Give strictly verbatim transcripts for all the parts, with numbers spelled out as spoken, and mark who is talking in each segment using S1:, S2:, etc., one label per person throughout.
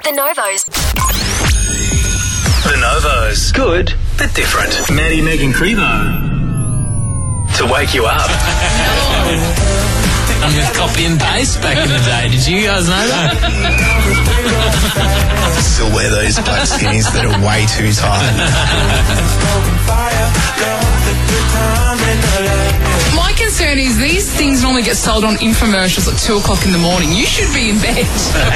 S1: The Novos.
S2: The Novos. Good, but different. Maddie, Meg and Crevo. To wake you up.
S3: I'm with copy and paste back in the day. Did you guys know that?
S4: Still wear those black skinnies that are way too tight.
S5: My concern is these things normally get sold on infomercials at two o'clock in the morning. You should be in bed.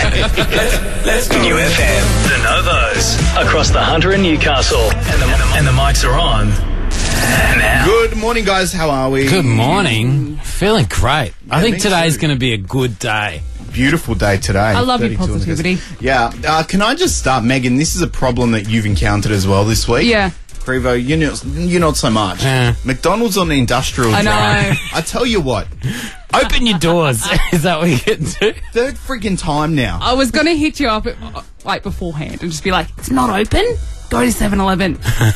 S2: New F M. The Novos. Across the Hunter and Newcastle. And the, and the mics are on. Now.
S4: Good morning, guys. How are we?
S3: Good morning. Feeling great. I
S4: Yeah,
S3: think
S4: me
S3: today's
S4: too.
S3: going to be a good day.
S4: Beautiful day today.
S5: I love your
S4: thirty-two on the
S5: positivity.
S4: desk. Yeah. Uh, can I just start, Megan? This is a problem that you've encountered as well this week.
S5: Yeah.
S4: Crevo, you know, you're not so much.
S3: Yeah.
S4: McDonald's on the industrial
S5: I know.
S4: drive. I tell you what,
S3: Open your doors. Is that what you're getting to?
S4: third freaking time now.
S5: I was going to hit you up uh, like beforehand and just be like, it's not open? Go to seven eleven.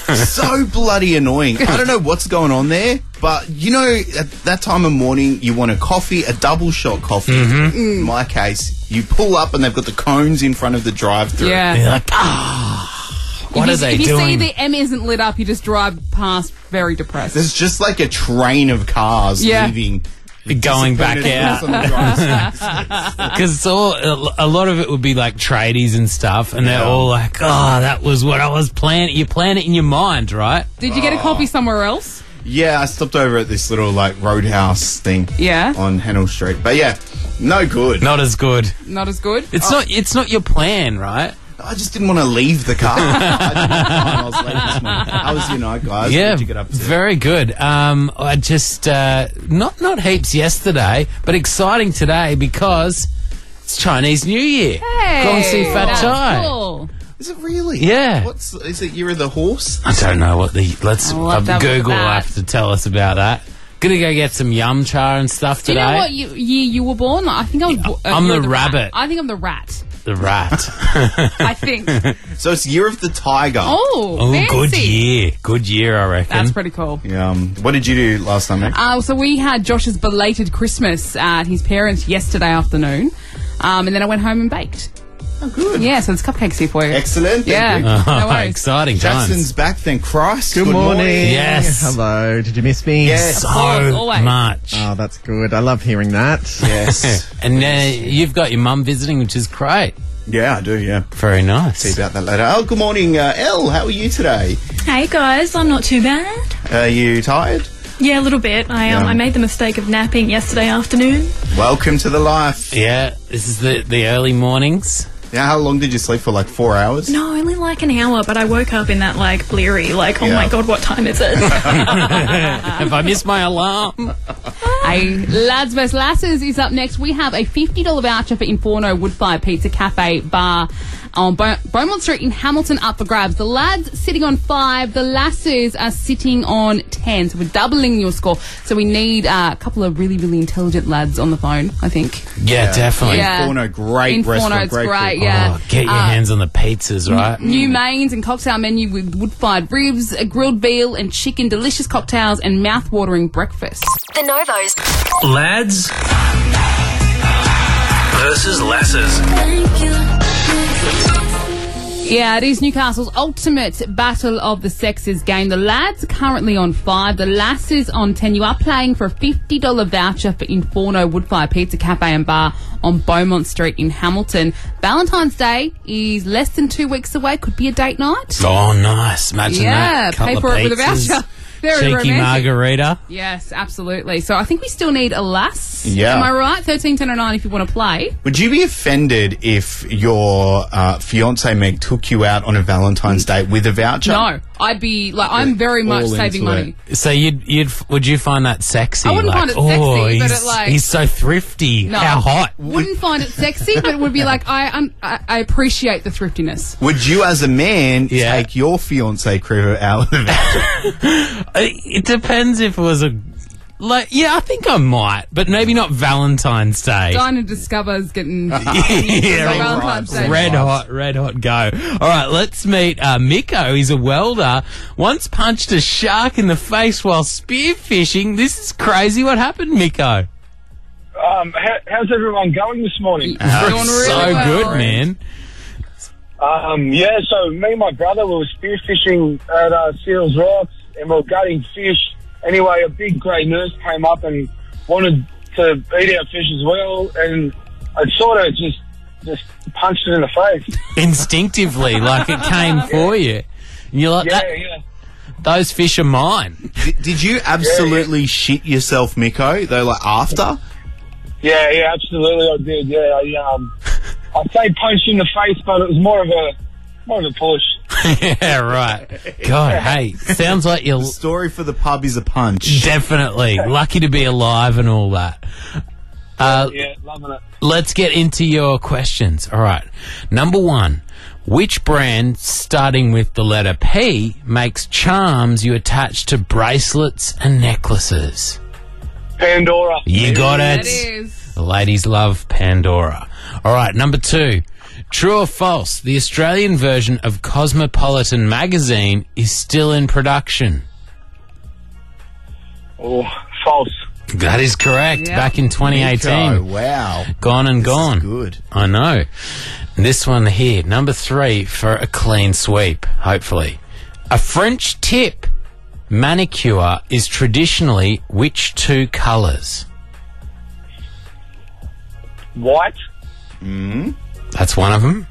S4: So bloody annoying. I don't know what's going on there, but you know, at that time of morning, you want a coffee, a double shot coffee.
S3: Mm-hmm.
S4: In my case, you pull up and they've got the cones in front of the drive-through.
S5: Yeah.
S3: You're like, ah. What
S5: if
S3: are
S5: you,
S3: they
S5: if you
S3: doing?
S5: see the M isn't lit up, you just drive past very depressed.
S4: There's just like a train of cars
S5: Yeah.
S4: leaving.
S3: Going back
S4: Disappointed
S3: out.
S4: on the drive-through.
S3: Because it's all a lot of it would be like tradies and stuff, and they're
S4: Yeah.
S3: all like, "Oh, that was what I was planning." You plan it in your mind, right?
S5: Did you get a coffee somewhere else?
S4: Yeah, I stopped over at this little like roadhouse thing.
S5: Yeah.
S4: On Hennell Street. But yeah, no good.
S3: Not as good.
S5: Not as good?
S3: It's not. It's not your plan, right?
S4: I just didn't want to leave the car. I didn't have time. I was late this morning. How was your night, guys?
S3: Yeah,
S4: What did you get up to?
S3: very good. Um, I just uh, not not heaps yesterday, but exciting today because it's Chinese New Year.
S5: Hey,
S3: Gong Si Fat
S5: that's
S3: Chai.
S5: cool.
S4: Is it really?
S3: Yeah.
S4: What's is it? Year of the horse?
S3: I don't know what the let's
S5: I'll have to
S3: uh,
S5: have a look at
S3: Google will
S5: that.
S3: have to tell us about that. Gonna go get some yum cha and stuff
S5: Do
S3: today.
S5: you know what you, year you were born? I think I was. bo- Uh,
S3: I'm
S5: you're
S3: the
S5: rat.
S3: rabbit.
S5: I think I'm the rat.
S3: The rat.
S5: I think.
S4: So it's year of the tiger.
S5: Oh,
S3: Oh,
S5: fancy.
S3: good year. Good year, I reckon.
S5: That's pretty cool.
S4: Yeah, um, what did you do last time, Meg?
S5: Uh, so we had Josh's belated Christmas at his parents' yesterday afternoon, um, and then I went home and baked.
S4: Oh, good.
S5: Yeah, so there's cupcakes here for you.
S4: Excellent. Thank
S5: Yeah.
S4: you.
S5: No
S3: Oh,
S5: worries.
S3: exciting times.
S4: Jackson's back, thank Christ.
S6: Good, morning.
S3: Yes.
S6: Hello. Did you miss me?
S4: Yes.
S3: So
S5: course, always.
S3: much.
S6: Oh, that's good. I love hearing that.
S4: Yes.
S3: And uh, you've got your mum visiting, which is great.
S4: Yeah, I do, yeah.
S3: Very nice.
S4: See about that later. Oh, good morning, uh, Elle. How are you today?
S7: Hey guys, I'm not too bad.
S4: Are you tired?
S7: Yeah, a little bit. I um,
S4: Yeah.
S7: I made the mistake of napping yesterday afternoon.
S4: Welcome to the life.
S3: Yeah, this is the, the early mornings.
S4: Yeah, how long did you sleep for? Like four hours?
S7: No, only like an hour, but I woke up in that like bleary, like, oh
S4: Yeah.
S7: my god, what time is it?
S3: Have I missed my alarm?
S5: A Lads vs Lasses is up next. We have a fifty dollars voucher for Inferno Woodfire Pizza Cafe Bar on Beau- Beaumont Street in Hamilton up for grabs. The lads sitting on five, the lasses are sitting on ten. So we're doubling your score. So we need uh, a couple of really, really intelligent lads on the phone, I think.
S3: Yeah, definitely.
S5: Yeah.
S4: Inferno, great
S5: Inferno,
S4: restaurant.
S5: it's
S4: great
S5: great,
S4: food.
S5: yeah.
S3: Oh, get your
S5: Uh,
S3: hands on the pizzas, right?
S5: New mains and cocktail menu with wood-fired ribs, a grilled veal and chicken, delicious cocktails and mouth-watering breakfast.
S1: The Novos.
S2: Lads versus lasses.
S5: Yeah, it is Newcastle's ultimate battle of the sexes game. The lads are currently on five, the lasses on ten. You are playing for a fifty dollars voucher for Inferno Woodfire Pizza Cafe and Bar on Beaumont Street in Hamilton. Valentine's Day is less than two weeks away. Could be a date night.
S3: Oh, nice. Imagine
S5: Yeah,
S3: that. Couple
S5: pay
S3: of
S5: for it with a
S3: pizzas,
S5: voucher. Very
S3: cheeky
S5: romantic.
S3: margarita.
S5: Yes, absolutely. So I think we still need a lass.
S4: Yeah.
S5: Am I right? thirteen ten oh nine if you want to play.
S4: Would you be offended if your uh, fiance Meg took you out on a Valentine's date with a voucher?
S5: No, I'd be like, I'm very much
S4: All
S5: saving
S4: into
S5: money.
S3: So you'd you'd would you find that sexy?
S5: I wouldn't
S3: like,
S5: find it
S3: oh,
S5: sexy, but
S3: he's,
S5: it, like-
S3: he's so thrifty.
S5: No.
S3: How hot?
S5: Wouldn't find it sexy, but it would be like, I un- I, I appreciate the thriftiness.
S4: Would you, as a man,
S3: Yeah.
S4: take your fiance Crevo out with a voucher?
S3: It depends if it was a like. Yeah, I think I might, but maybe not Valentine's Day.
S5: Diner Discover's getting
S3: Yeah,
S5: Valentine's Day.
S3: red hot, red hot go. All right, let's meet uh, Miko. He's a welder. Once punched a shark in the face while spearfishing. This is crazy. What happened, Miko?
S8: Um, how, how's everyone going this morning?
S5: Doing really
S3: so
S5: well.
S3: good, man.
S1: Um, yeah, so me and my brother we were spearfishing at uh, Seals Rocks and we were gutting fish. Anyway, a big grey nurse came up and wanted to eat our fish as well, and I sort of just just punched it in the face.
S3: Instinctively, like it came for you. And you're like,
S1: Yeah,
S3: that,
S1: yeah.
S3: those fish are mine.
S4: Did, did you absolutely shit yourself, Miko, though, like, after?
S1: Yeah, yeah, absolutely I did, yeah. I, um, I'd say punched in the face, but it was more of a, more of a push.
S3: Yeah, right. God, hey, sounds like you're
S4: The story for the pub is a punch.
S3: definitely lucky to be alive and all that. Uh,
S1: Yeah, loving it.
S3: Let's get into your questions. All right. Number one, which brand, starting with the letter P, makes charms you attach to bracelets and necklaces?
S1: Pandora.
S3: You got it.
S5: That is.
S3: The ladies love Pandora. All right, number two. True or false, the Australian version of Cosmopolitan magazine is still in production?
S1: Oh, false.
S3: That is correct.
S5: Yeah.
S3: Back in twenty eighteen.
S4: Miko, wow.
S3: Gone and
S4: This is
S3: gone.
S4: good.
S3: I know. This one here, number three, for a clean sweep, hopefully. A French tip manicure is traditionally which two colours?
S1: White
S3: That's one of them.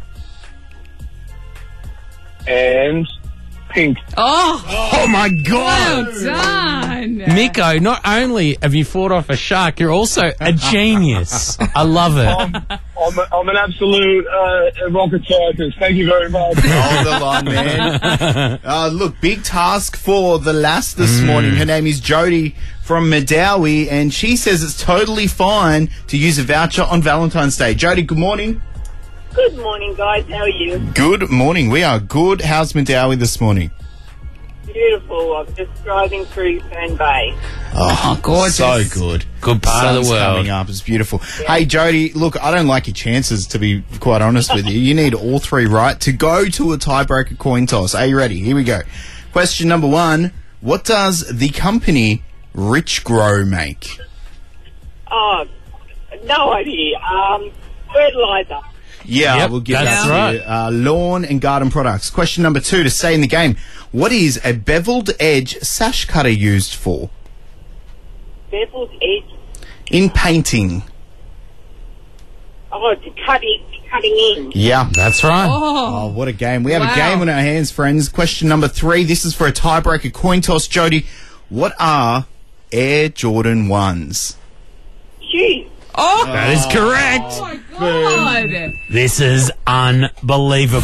S1: and pink.
S5: Oh,
S3: Oh my
S5: well
S3: God!
S5: done.
S3: Miko, not only have you fought off a shark, you're also a genius. I love it.
S1: I'm, I'm, a, I'm an absolute uh, rocket scientist. Thank you very much.
S4: Hold the line, man. Uh, look, big task for the lass this morning. Her name is Jody from Madawi, and she says it's totally fine to use a voucher on Valentine's Day. Jody, good morning.
S8: Good morning, guys. How are you?
S4: Good morning. We are good. How's Madawi this morning?
S8: Beautiful. I'm just driving through Fern Bay.
S4: Oh,
S5: gorgeous.
S4: So good.
S3: Good part of the
S4: Sun's
S3: world.
S4: coming up. It's beautiful. Hey, Jody, look, I don't like your chances, to be quite honest with you. You need all three right to go to a tiebreaker coin toss. Are you ready? Here we go. Question number one. What does the company Rich Grow make?
S8: Oh, no idea. Um, fertilizer.
S4: Yeah,
S3: Yep,
S4: we'll give
S3: that's
S4: that
S3: right.
S4: to you. Uh, lawn and garden products. Question number two, to stay in the game. What is a beveled edge sash cutter used for?
S8: Beveled edge.
S4: In painting.
S8: Oh, to cut it, cutting in.
S4: Yeah.
S3: That's right.
S4: Oh, what a game. We have
S5: Wow.
S4: a game on our hands, friends. Question number three. This is for a tiebreaker coin toss. Jody, what are Air Jordan ones?
S8: Shoes.
S5: Oh,
S3: That is correct.
S5: my God.
S3: This is unbelievable.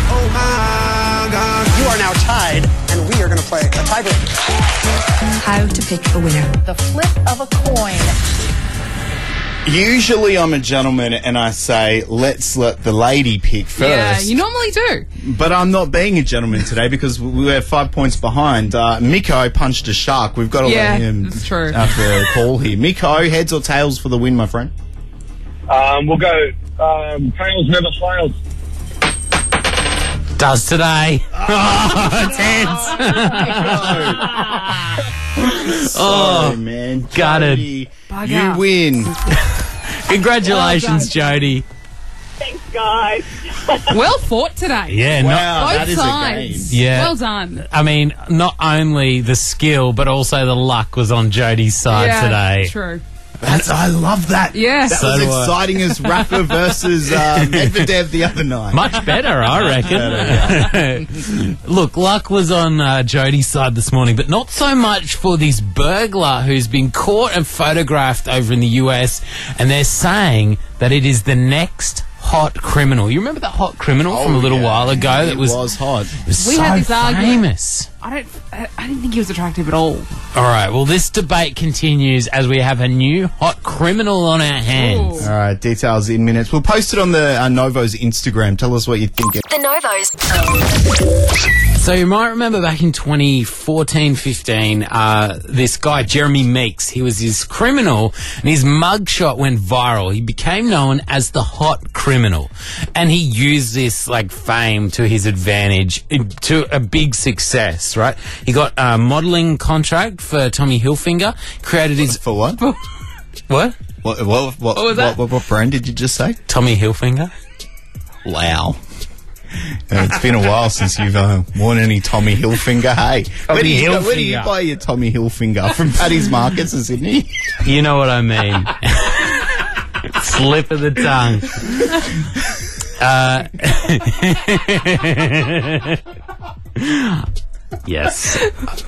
S9: You are now tied, and we are going to play a tiebreaker.
S10: How to pick a winner.
S11: The flip of a coin.
S4: Usually I'm a gentleman and I say, let's let the lady pick first.
S5: Yeah, you normally do.
S4: But I'm not being a gentleman today because we have five points behind. Uh, Miko punched a shark. We've got to
S5: Yeah,
S4: let him
S5: that's true.
S4: after a call here. Miko, heads or tails for the win, my friend?
S1: Um, we'll go um, tails never fails.
S3: Does today. Oh, it's heads.
S4: Oh, man.
S3: got it.
S4: Jody,
S5: Bug
S4: you
S5: out.
S4: win.
S3: Congratulations, Jody.
S8: Thanks, guys.
S5: Well fought today.
S3: Yeah,
S4: Wow,
S3: not,
S5: Both
S4: that is
S5: sides.
S4: a game.
S3: Yeah.
S5: Well done.
S3: I mean, not only the skill, but also the luck was on Jody's side
S5: yeah,
S3: today.
S5: True.
S4: That's, I love that.
S5: Yeah.
S4: That
S3: So
S4: was
S3: do I.
S4: exciting as Rafa versus uh, Medvedev the other night.
S3: Much better, I reckon. Look, luck was on uh, Jody's side this morning, but not so much for this burglar who's been caught and photographed over in the U S, and they're saying that it is the next hot criminal. You remember that hot criminal from a little
S4: Oh, yeah.
S3: while ago
S4: It
S3: that was,
S4: was hot.
S3: was
S5: We
S3: so
S5: had this argument.
S3: famous?
S5: I don't. I, I didn't think he was attractive at all.
S3: All right, well, this debate continues as we have a new hot criminal on our hands.
S5: Ooh.
S4: All right, details in minutes. We'll post it on the uh, Novo's Instagram. Tell us what you think.
S10: The Novos.
S3: So you might remember back in twenty fourteen fifteen, uh, this guy, Jeremy Meeks, he was this criminal and his mugshot went viral. He became known as the hot criminal and he used this like fame to his advantage, in- to a big success, right? He got a modelling contract for Tommy Hilfiger, created his...
S4: For what?
S3: What?
S4: What, what, what, what,
S5: was that?
S4: what, what brand did you just say?
S3: Tommy Hilfiger?
S4: Wow. Uh, it's been a while since you've uh, worn any Tommy Hilfiger. Hey, where do, you,
S3: Hilfiger.
S4: where do you buy your Tommy Hilfiger? From Paddy's Markets in Sydney?
S3: You know what I mean. Slip of the tongue. Uh, yes.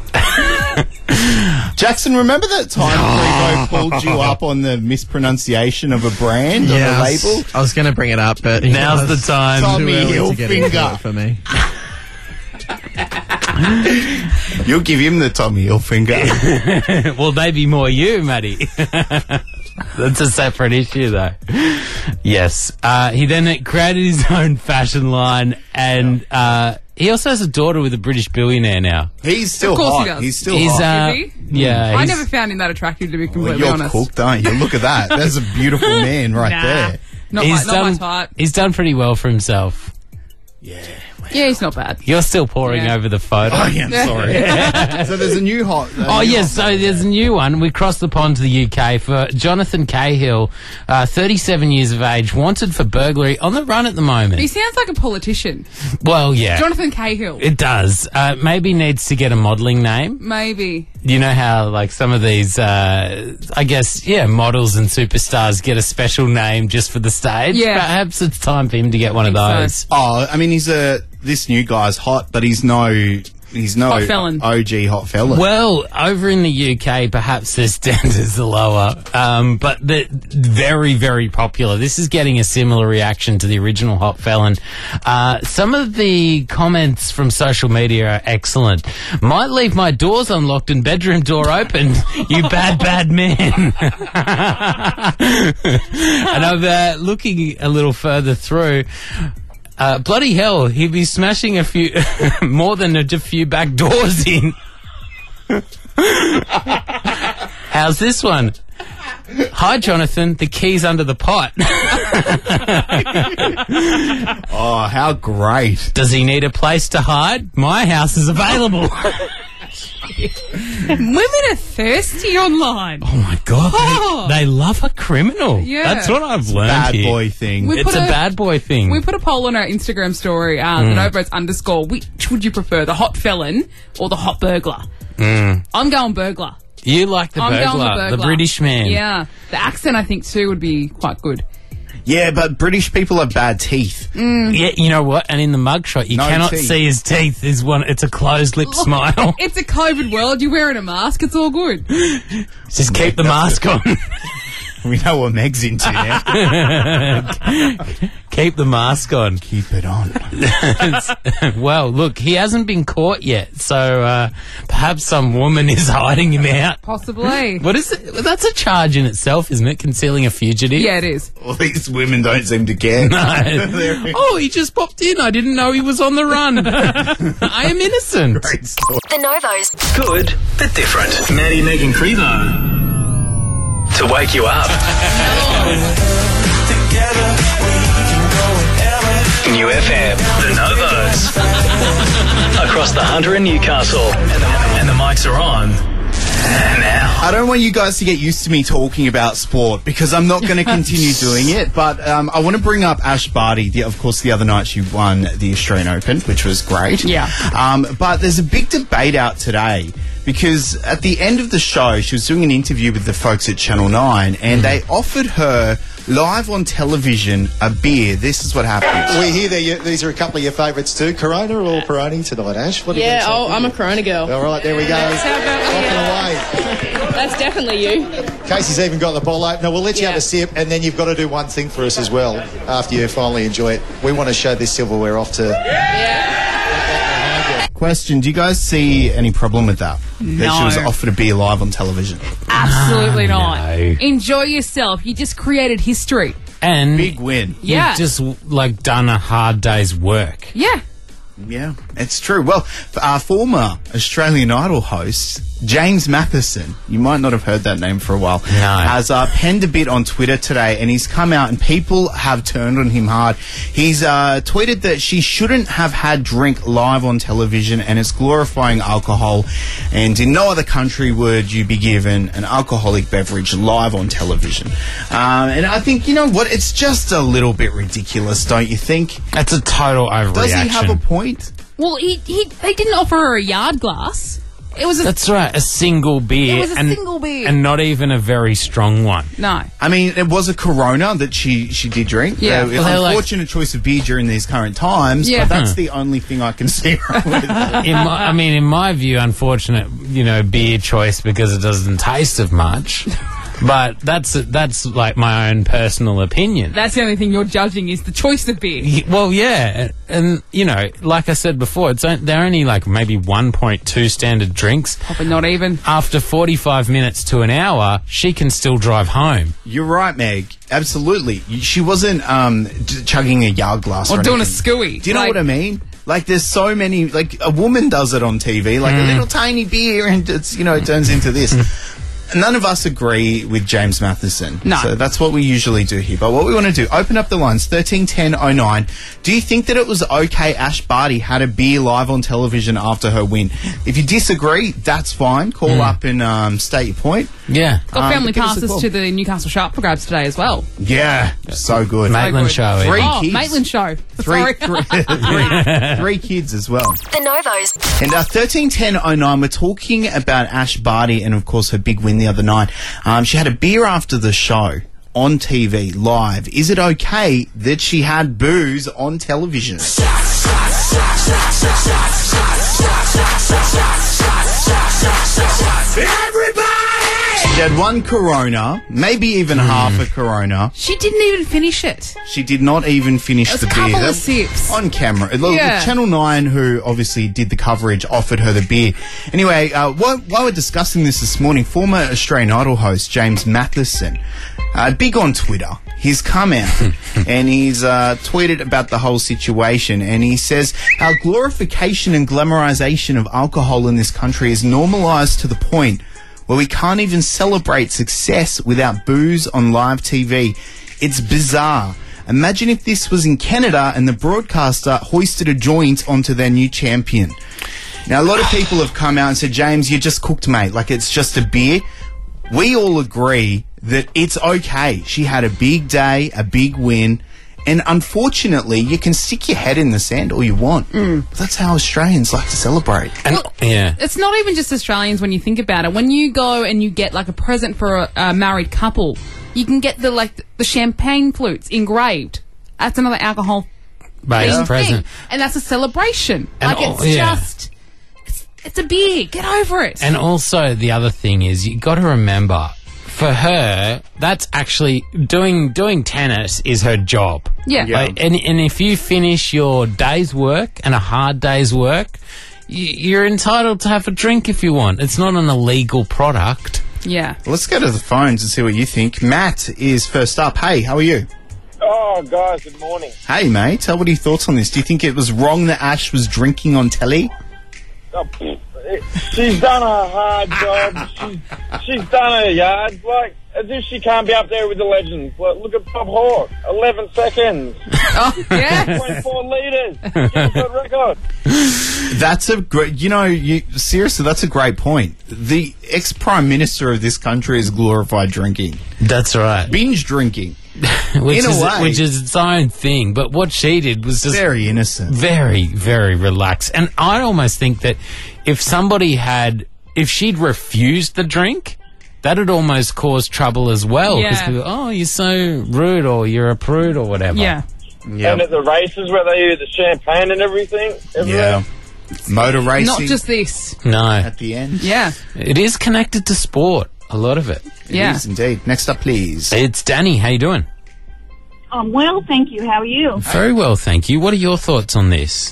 S4: Jackson, remember that time Frevo pulled you up on the mispronunciation of a brand
S6: Yes.
S4: on a label?
S6: I was going to bring it up, but
S3: Now's
S6: it was
S3: the time.
S4: Tommy
S6: too early to get into
S4: Hilfiger.
S6: it for me.
S4: You'll give him the Tommy Hilfiger.
S3: Well, maybe more you, Matty. That's a separate issue, though. Yes. Uh, he then created his own fashion line, and uh, he also has a daughter with a British billionaire now.
S4: He's still
S5: Of course
S4: hot.
S5: he does.
S4: He's still
S3: He's,
S4: hot.
S3: uh,
S5: Is
S3: yeah.
S5: I
S3: he's-
S5: never found him that attractive, to be
S4: Well,
S5: completely
S4: you're
S5: honest.
S4: cooked, aren't you? Look at that. That's a beautiful man right
S5: Nah.
S4: there.
S5: Not,
S3: he's
S5: my, not my
S3: done.
S5: type.
S3: He's done pretty well for himself.
S5: Yeah, he's not bad.
S3: You're still pouring
S5: Yeah.
S3: over the photo.
S4: Oh, yeah, I'm sorry. So there's a new hot. a
S3: Oh,
S4: new
S3: yes,
S4: hot-
S3: so there's a new one. We crossed the pond to the U K for Jonathan Cahill, uh, thirty-seven years of age, wanted for burglary, on the run at the
S5: He
S3: moment.
S5: sounds like a politician.
S3: Well, yeah,
S5: Jonathan Cahill.
S3: it does. Uh, maybe needs to get a modelling name.
S5: Maybe.
S3: You know how, like, some of these, uh, I guess, yeah, models and superstars get a special name just for the stage?
S5: Yeah.
S3: Perhaps it's time for him to get one of
S5: think so.
S3: those.
S4: Oh, I mean, he's a. This new guy's hot, but he's no. He's no
S5: Hot felon.
S4: O G hot felon.
S3: Well, over in the U K, perhaps their standards are lower, um, but they're very, very popular. This is getting a similar reaction to the original Hot Felon. Uh, some of the comments from social media are excellent. Might leave my doors unlocked and bedroom door open, you bad, bad man. And I'm uh, looking a little further through. Uh, bloody hell, he'd be smashing a few, more than a few back doors in. How's this one? Hi, Jonathan. The key's under the pot.
S4: Oh, how great.
S3: Does he need a place to hide? My house is available.
S5: Women are thirsty online.
S3: Oh, my God.
S5: Oh.
S3: They, they love a criminal.
S5: Yeah.
S3: That's what I've learned
S4: Bad
S3: here.
S4: boy thing.
S5: We
S3: It's
S5: put
S3: a,
S5: a-
S3: bad boy thing.
S5: We put a poll on our Instagram story, uh,
S3: Mm.
S5: the No Votes underscore. Which would you prefer, the hot felon or the hot burglar?
S3: Mm.
S5: I'm going burglar.
S3: You like the
S5: I'm
S3: burglar,
S5: going the burglar.
S3: the British man.
S5: Yeah. The accent, I think, too, would be quite good.
S4: Yeah, but British people have bad teeth.
S3: Yeah, you know what? And in the mugshot, you
S4: No
S3: cannot
S4: teeth.
S3: see his teeth. Is one. It's a closed lip smile.
S5: It's a COVID world. You're wearing a mask. It's all good.
S3: Just keep the mask on.
S4: We know what Meg's into now.
S3: Keep the mask on.
S4: Keep it on.
S3: Well, look, he hasn't been caught yet, so uh, perhaps some woman is hiding him out.
S5: Possibly.
S3: What is it? That's a charge in itself, isn't it? Concealing a fugitive.
S5: Yeah, it is.
S4: Well, these women don't seem to care.
S3: No. Oh, he just popped in. I didn't know he was on the run. I am innocent.
S4: Great story.
S10: The Novos.
S2: Good, but different. Maddie, Meg and Crevo. To wake you up. New F M. The Novos. Across the Hunter and Newcastle. And the, and the mics are on. Now.
S4: I don't want you guys to get used to me talking about sport because I'm not going to continue doing it. But um, I want to bring up Ash Barty. The, of course, the other night she won the Australian Open, which was great.
S5: Yeah.
S4: Um, but there's a big debate out today because at the end of the show, she was doing an interview with the folks at Channel nine, and they offered her live on television a beer. This is what happened.
S12: We hear that you, these are a couple of your favourites too. Corona or Peroni tonight, Ash? What are you
S13: Yeah,
S12: gonna say?
S13: oh, I'm a Corona girl.
S12: All right, there we go.
S13: That's how
S12: Off and away.
S13: That's definitely you.
S12: Casey's even got the ball opener. We'll let you
S13: Yeah.
S12: have a sip, and then you've got to do one thing for us as well after you finally enjoy it. We want to show this silverware off to...
S4: Question, do you guys see any problem with that? That she was
S5: No.
S4: offered a beer live on television?
S5: Absolutely not.
S3: no.
S5: Enjoy yourself. You just created history.
S3: And
S4: Big win.
S5: Yeah.
S3: you've just like done a hard day's work.
S5: Yeah.
S4: Yeah, it's true. Well, our former Australian Idol host, James Matheson, you might not have heard that name for a while,
S3: no.
S4: has uh, penned a bit on Twitter today, and he's come out and people have turned on him hard. He's uh, tweeted that she shouldn't have had drink live on television and it's glorifying alcohol, and in no other country would you be given an alcoholic beverage live on television. Um, and I think, you know what, it's just a little bit ridiculous, don't you think?
S3: That's a total overreaction.
S4: Does he have a point?
S5: Well, he, he they didn't offer her a yard glass. It was a,
S3: That's right, a single beer.
S5: It was a
S3: and,
S5: single beer.
S3: And not even a very strong one.
S5: No.
S4: I mean, it was a Corona that she, she did drink.
S5: Yeah.
S4: Uh,
S3: Well,
S4: unfortunate
S3: like,
S4: choice of beer during these current times,
S5: Yeah.
S4: but that's the only thing I can see wrong with it.
S3: in my, I mean, in my view, unfortunate, you know, beer choice because it doesn't taste of much. But that's that's like my own personal opinion.
S5: That's the only thing you're judging is the choice of beer.
S3: Y- Well, yeah, and you know, like I said before, it's on- they're only like maybe one point two standard drinks.
S5: Probably not even.
S3: After forty-five minutes to an hour, she can still drive home.
S4: You're right, Meg. Absolutely. She wasn't um, j- chugging a yard glass
S5: Or
S4: or
S5: doing a
S4: anything.
S5: scooey.
S4: Do you know
S5: Like-
S4: what I mean? Like, there's so many, like, a woman does it on T V, like a little tiny beer, and it's, you know, it turns into this. None of us agree with James Matheson.
S5: No.
S4: So that's what we usually do here. But what we want to do, open up the lines, thirteen ten oh nine. Do you think that it was okay Ash Barty had a beer live on television after her win? If you disagree, that's fine. Call
S3: Mm.
S4: up and um, state your point.
S3: Yeah.
S5: Got
S4: Um,
S5: family
S4: but give us a
S5: passes
S4: call.
S5: to the Newcastle Shark for grabs today as well.
S4: Yeah, so good.
S3: Maitland
S5: good.
S3: show.
S4: Three
S5: oh,
S4: kids.
S5: Maitland show.
S4: Three,
S5: Sorry.
S4: three, three, three kids as well.
S10: The Novos.
S4: And uh, thirteen ten oh nine, we're talking about Ash Barty and, of course, her big win the other night. Um, she had a beer after the show on T V, live. Is it okay that she had booze on television? She had one Corona, maybe even half a Corona.
S5: She didn't even finish it.
S4: She did not even finish
S5: It was
S4: the
S5: a
S4: beer.
S5: couple of
S4: That-
S5: sips.
S4: On camera. Look,
S5: Yeah.
S4: Channel nine, who obviously did the coverage, offered her the beer. Anyway, uh, while, while we're discussing this this morning, former Australian Idol host James Matheson, uh, big on Twitter, he's come out and he's uh, tweeted about the whole situation, and he says, our glorification and glamorization of alcohol in this country is normalized to the point where we can't even celebrate success without booze on live T V. It's bizarre. Imagine if this was in Canada and the broadcaster hoisted a joint onto their new champion. Now, a lot of people have come out and said, James, you just cooked, mate. Like, it's just a beer. We all agree that it's okay. She had a big day, a big win. And unfortunately, you can stick your head in the sand all you want. But that's how Australians like to celebrate.
S3: And, yeah.
S5: It's not even just Australians when you think about it. When you go and you get like a present for a, a married couple, you can get the like the champagne flutes engraved. That's another alcohol
S3: Based
S5: themed
S3: present.
S5: thing, and that's a celebration.
S3: And
S5: like it's
S3: all- yeah.
S5: just, it's, it's a beer. Get over it.
S3: And also, the other thing is, you got to remember, for her, that's actually doing doing tennis is her job.
S5: Yeah. Yeah.
S3: Like, and and if you finish your day's work and a hard day's work, y- you're entitled to have a drink if you want. It's not an illegal product.
S5: Yeah.
S4: Let's go to the phones and see what you think. Matt is first up. Hey, how are you?
S1: Oh, guys, good morning.
S4: Hey, mate. What are your thoughts on this? Do you think it was wrong that Ash was drinking on telly?
S1: Oh, pfft, it- she's done a hard job. She's, she's done her yards. Like, as if she can't be up there with the legends. Like, look at Bob Hawke. eleven seconds.
S5: Oh, yeah.
S1: twenty-four litres. Guinness World record.
S4: That's a great, you know, you, seriously, that's a great point. The ex-prime minister of this country is glorified drinking.
S3: That's right.
S4: Binge drinking.
S3: Which
S4: In a
S3: is
S4: way.
S3: which is its own thing. But what she did was just
S4: Very innocent.
S3: very, very relaxed. And I almost think that if somebody had, if she'd refused the drink, that'd almost cause trouble as well.
S5: Yeah.
S3: Because people, oh, you're so rude, or you're a prude, or whatever.
S5: Yeah.
S1: And at the races where they use the champagne and everything.
S4: Yeah. Motor racing.
S5: Not just this.
S3: No.
S4: at the end.
S5: Yeah.
S3: It is connected to sport, a lot of it.
S4: It
S5: Yeah.
S4: is indeed. Next up, please.
S3: It's Danny. How you doing?
S14: Um, well, thank you. How are you?
S3: Very well, thank you. What are your thoughts on this?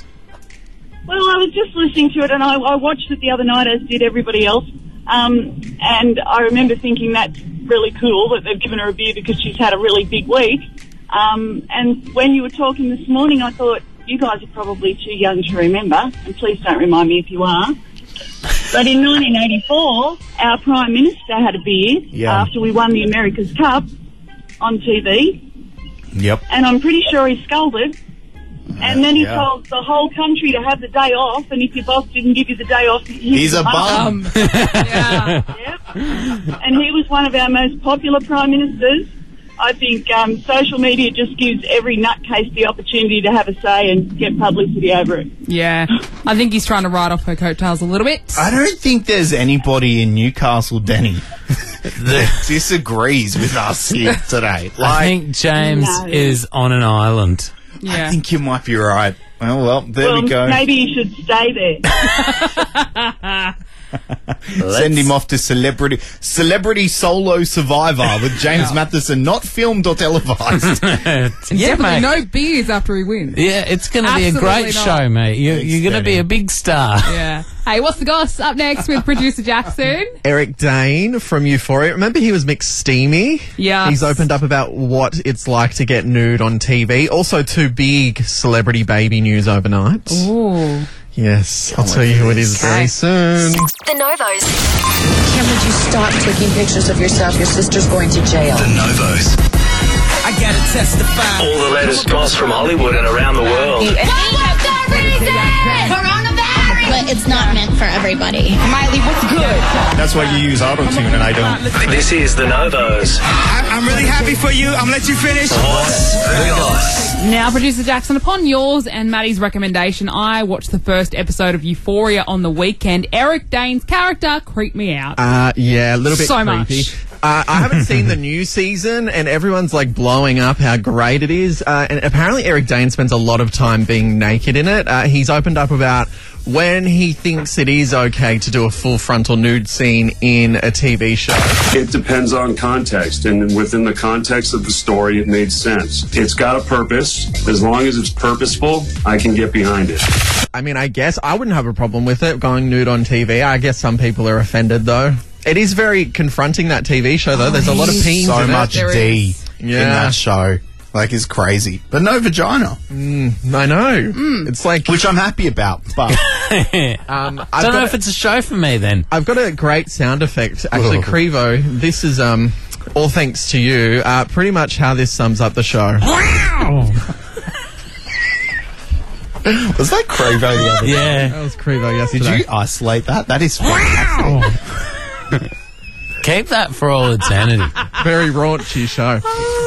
S14: Well, I was just listening to it, and I, I watched it the other night, as did everybody else. Um, and I remember thinking that's really cool that they've given her a beer because she's had a really big week. Um, and when you were talking this morning, I thought, you guys are probably too young to remember, and please don't remind me if you are. But in nineteen eighty-four, our Prime Minister had a beard
S4: Yeah.
S14: after we won the America's Cup on T V,
S4: Yep.
S14: and I'm pretty sure he scolded. And then he
S4: Yeah.
S14: told the whole country to have the day off, and if your boss didn't give you the day off,
S4: He's a bum.
S5: Yeah.
S14: Yep. And he was one of our most popular Prime Ministers. I think um, social media just gives every nutcase the opportunity to have a say and get publicity over it.
S5: Yeah. I think he's trying to ride off her coattails a little bit.
S4: I don't think there's anybody in Newcastle, Denny, that disagrees with us here today.
S3: I think James
S14: No.
S3: is on an island.
S5: Yeah.
S4: I think you might be right. Well, well, there
S14: well,
S4: we go.
S14: maybe you should stay there.
S4: Send him off to Celebrity Celebrity Solo Survivor with James Matheson, not filmed or televised.
S3: yeah,
S5: Definitely
S3: mate.
S5: no beers after he wins.
S3: Yeah, it's going to be a
S5: Absolutely
S3: great
S5: not.
S3: show, mate. You,
S4: Thanks,
S3: you're going to be
S4: Danny.
S3: a big star.
S5: Yeah. Hey, what's the goss? Up next with producer Jackson.
S6: Eric Dane from Euphoria. Remember he was McSteamy?
S5: Yeah.
S6: He's opened up about what it's like to get nude on T V. Also, two big celebrity baby news overnight.
S5: Ooh.
S6: Yes, I'll tell you who it is very soon.
S10: The Novos. Kim, would you stop taking pictures of yourself? Your sister's going to jail.
S2: The Novos.
S15: I gotta testify.
S2: All the latest goss from Hollywood and around the world.
S16: But it's not meant for everybody. Miley, what's good?
S4: That's why you use auto-tune and I don't.
S2: This is The Novos.
S15: I, I'm really happy for you. I'm gonna let you finish.
S2: What's the goss?
S5: Now, producer Jackson, upon yours and Maddie's recommendation, I watched the first episode of Euphoria on the weekend. Eric Dane's character creeped me out.
S6: Uh, yeah, a little bit
S5: So
S6: creepy.
S5: much.
S6: Uh, I haven't seen the new season, and everyone's like blowing up how great it is. Uh, and apparently, Eric Dane spends a lot of time being naked in it. Uh, he's opened up about when he thinks it is okay to do a full frontal nude scene in a T V show.
S17: It depends on context, and within the context of the story, it made sense. It's got a purpose. As long as it's purposeful, I can get behind it.
S6: I mean, I guess I wouldn't have a problem with it going nude on T V. I guess some people are offended, though. It is very confronting, that T V show, though. There's a lot of peens
S4: So
S6: in
S4: much
S6: it.
S4: D
S6: Yeah.
S4: in that show. Like, it's crazy. But no vagina.
S6: Mm, I know. It's like...
S4: Which I'm happy about. But
S6: um,
S3: I don't know if it's a show for me then.
S6: I've got a great sound effect. Actually,
S4: Whoa.
S6: Crevo, this is um all thanks to you. Uh, pretty much how this sums up the show.
S3: Wow!
S4: was that Crevo the other day?
S3: Yeah.
S6: That was Crevo yesterday.
S4: Did you isolate that? That is fantastic.
S3: Keep that for all eternity.
S6: Very raunchy show.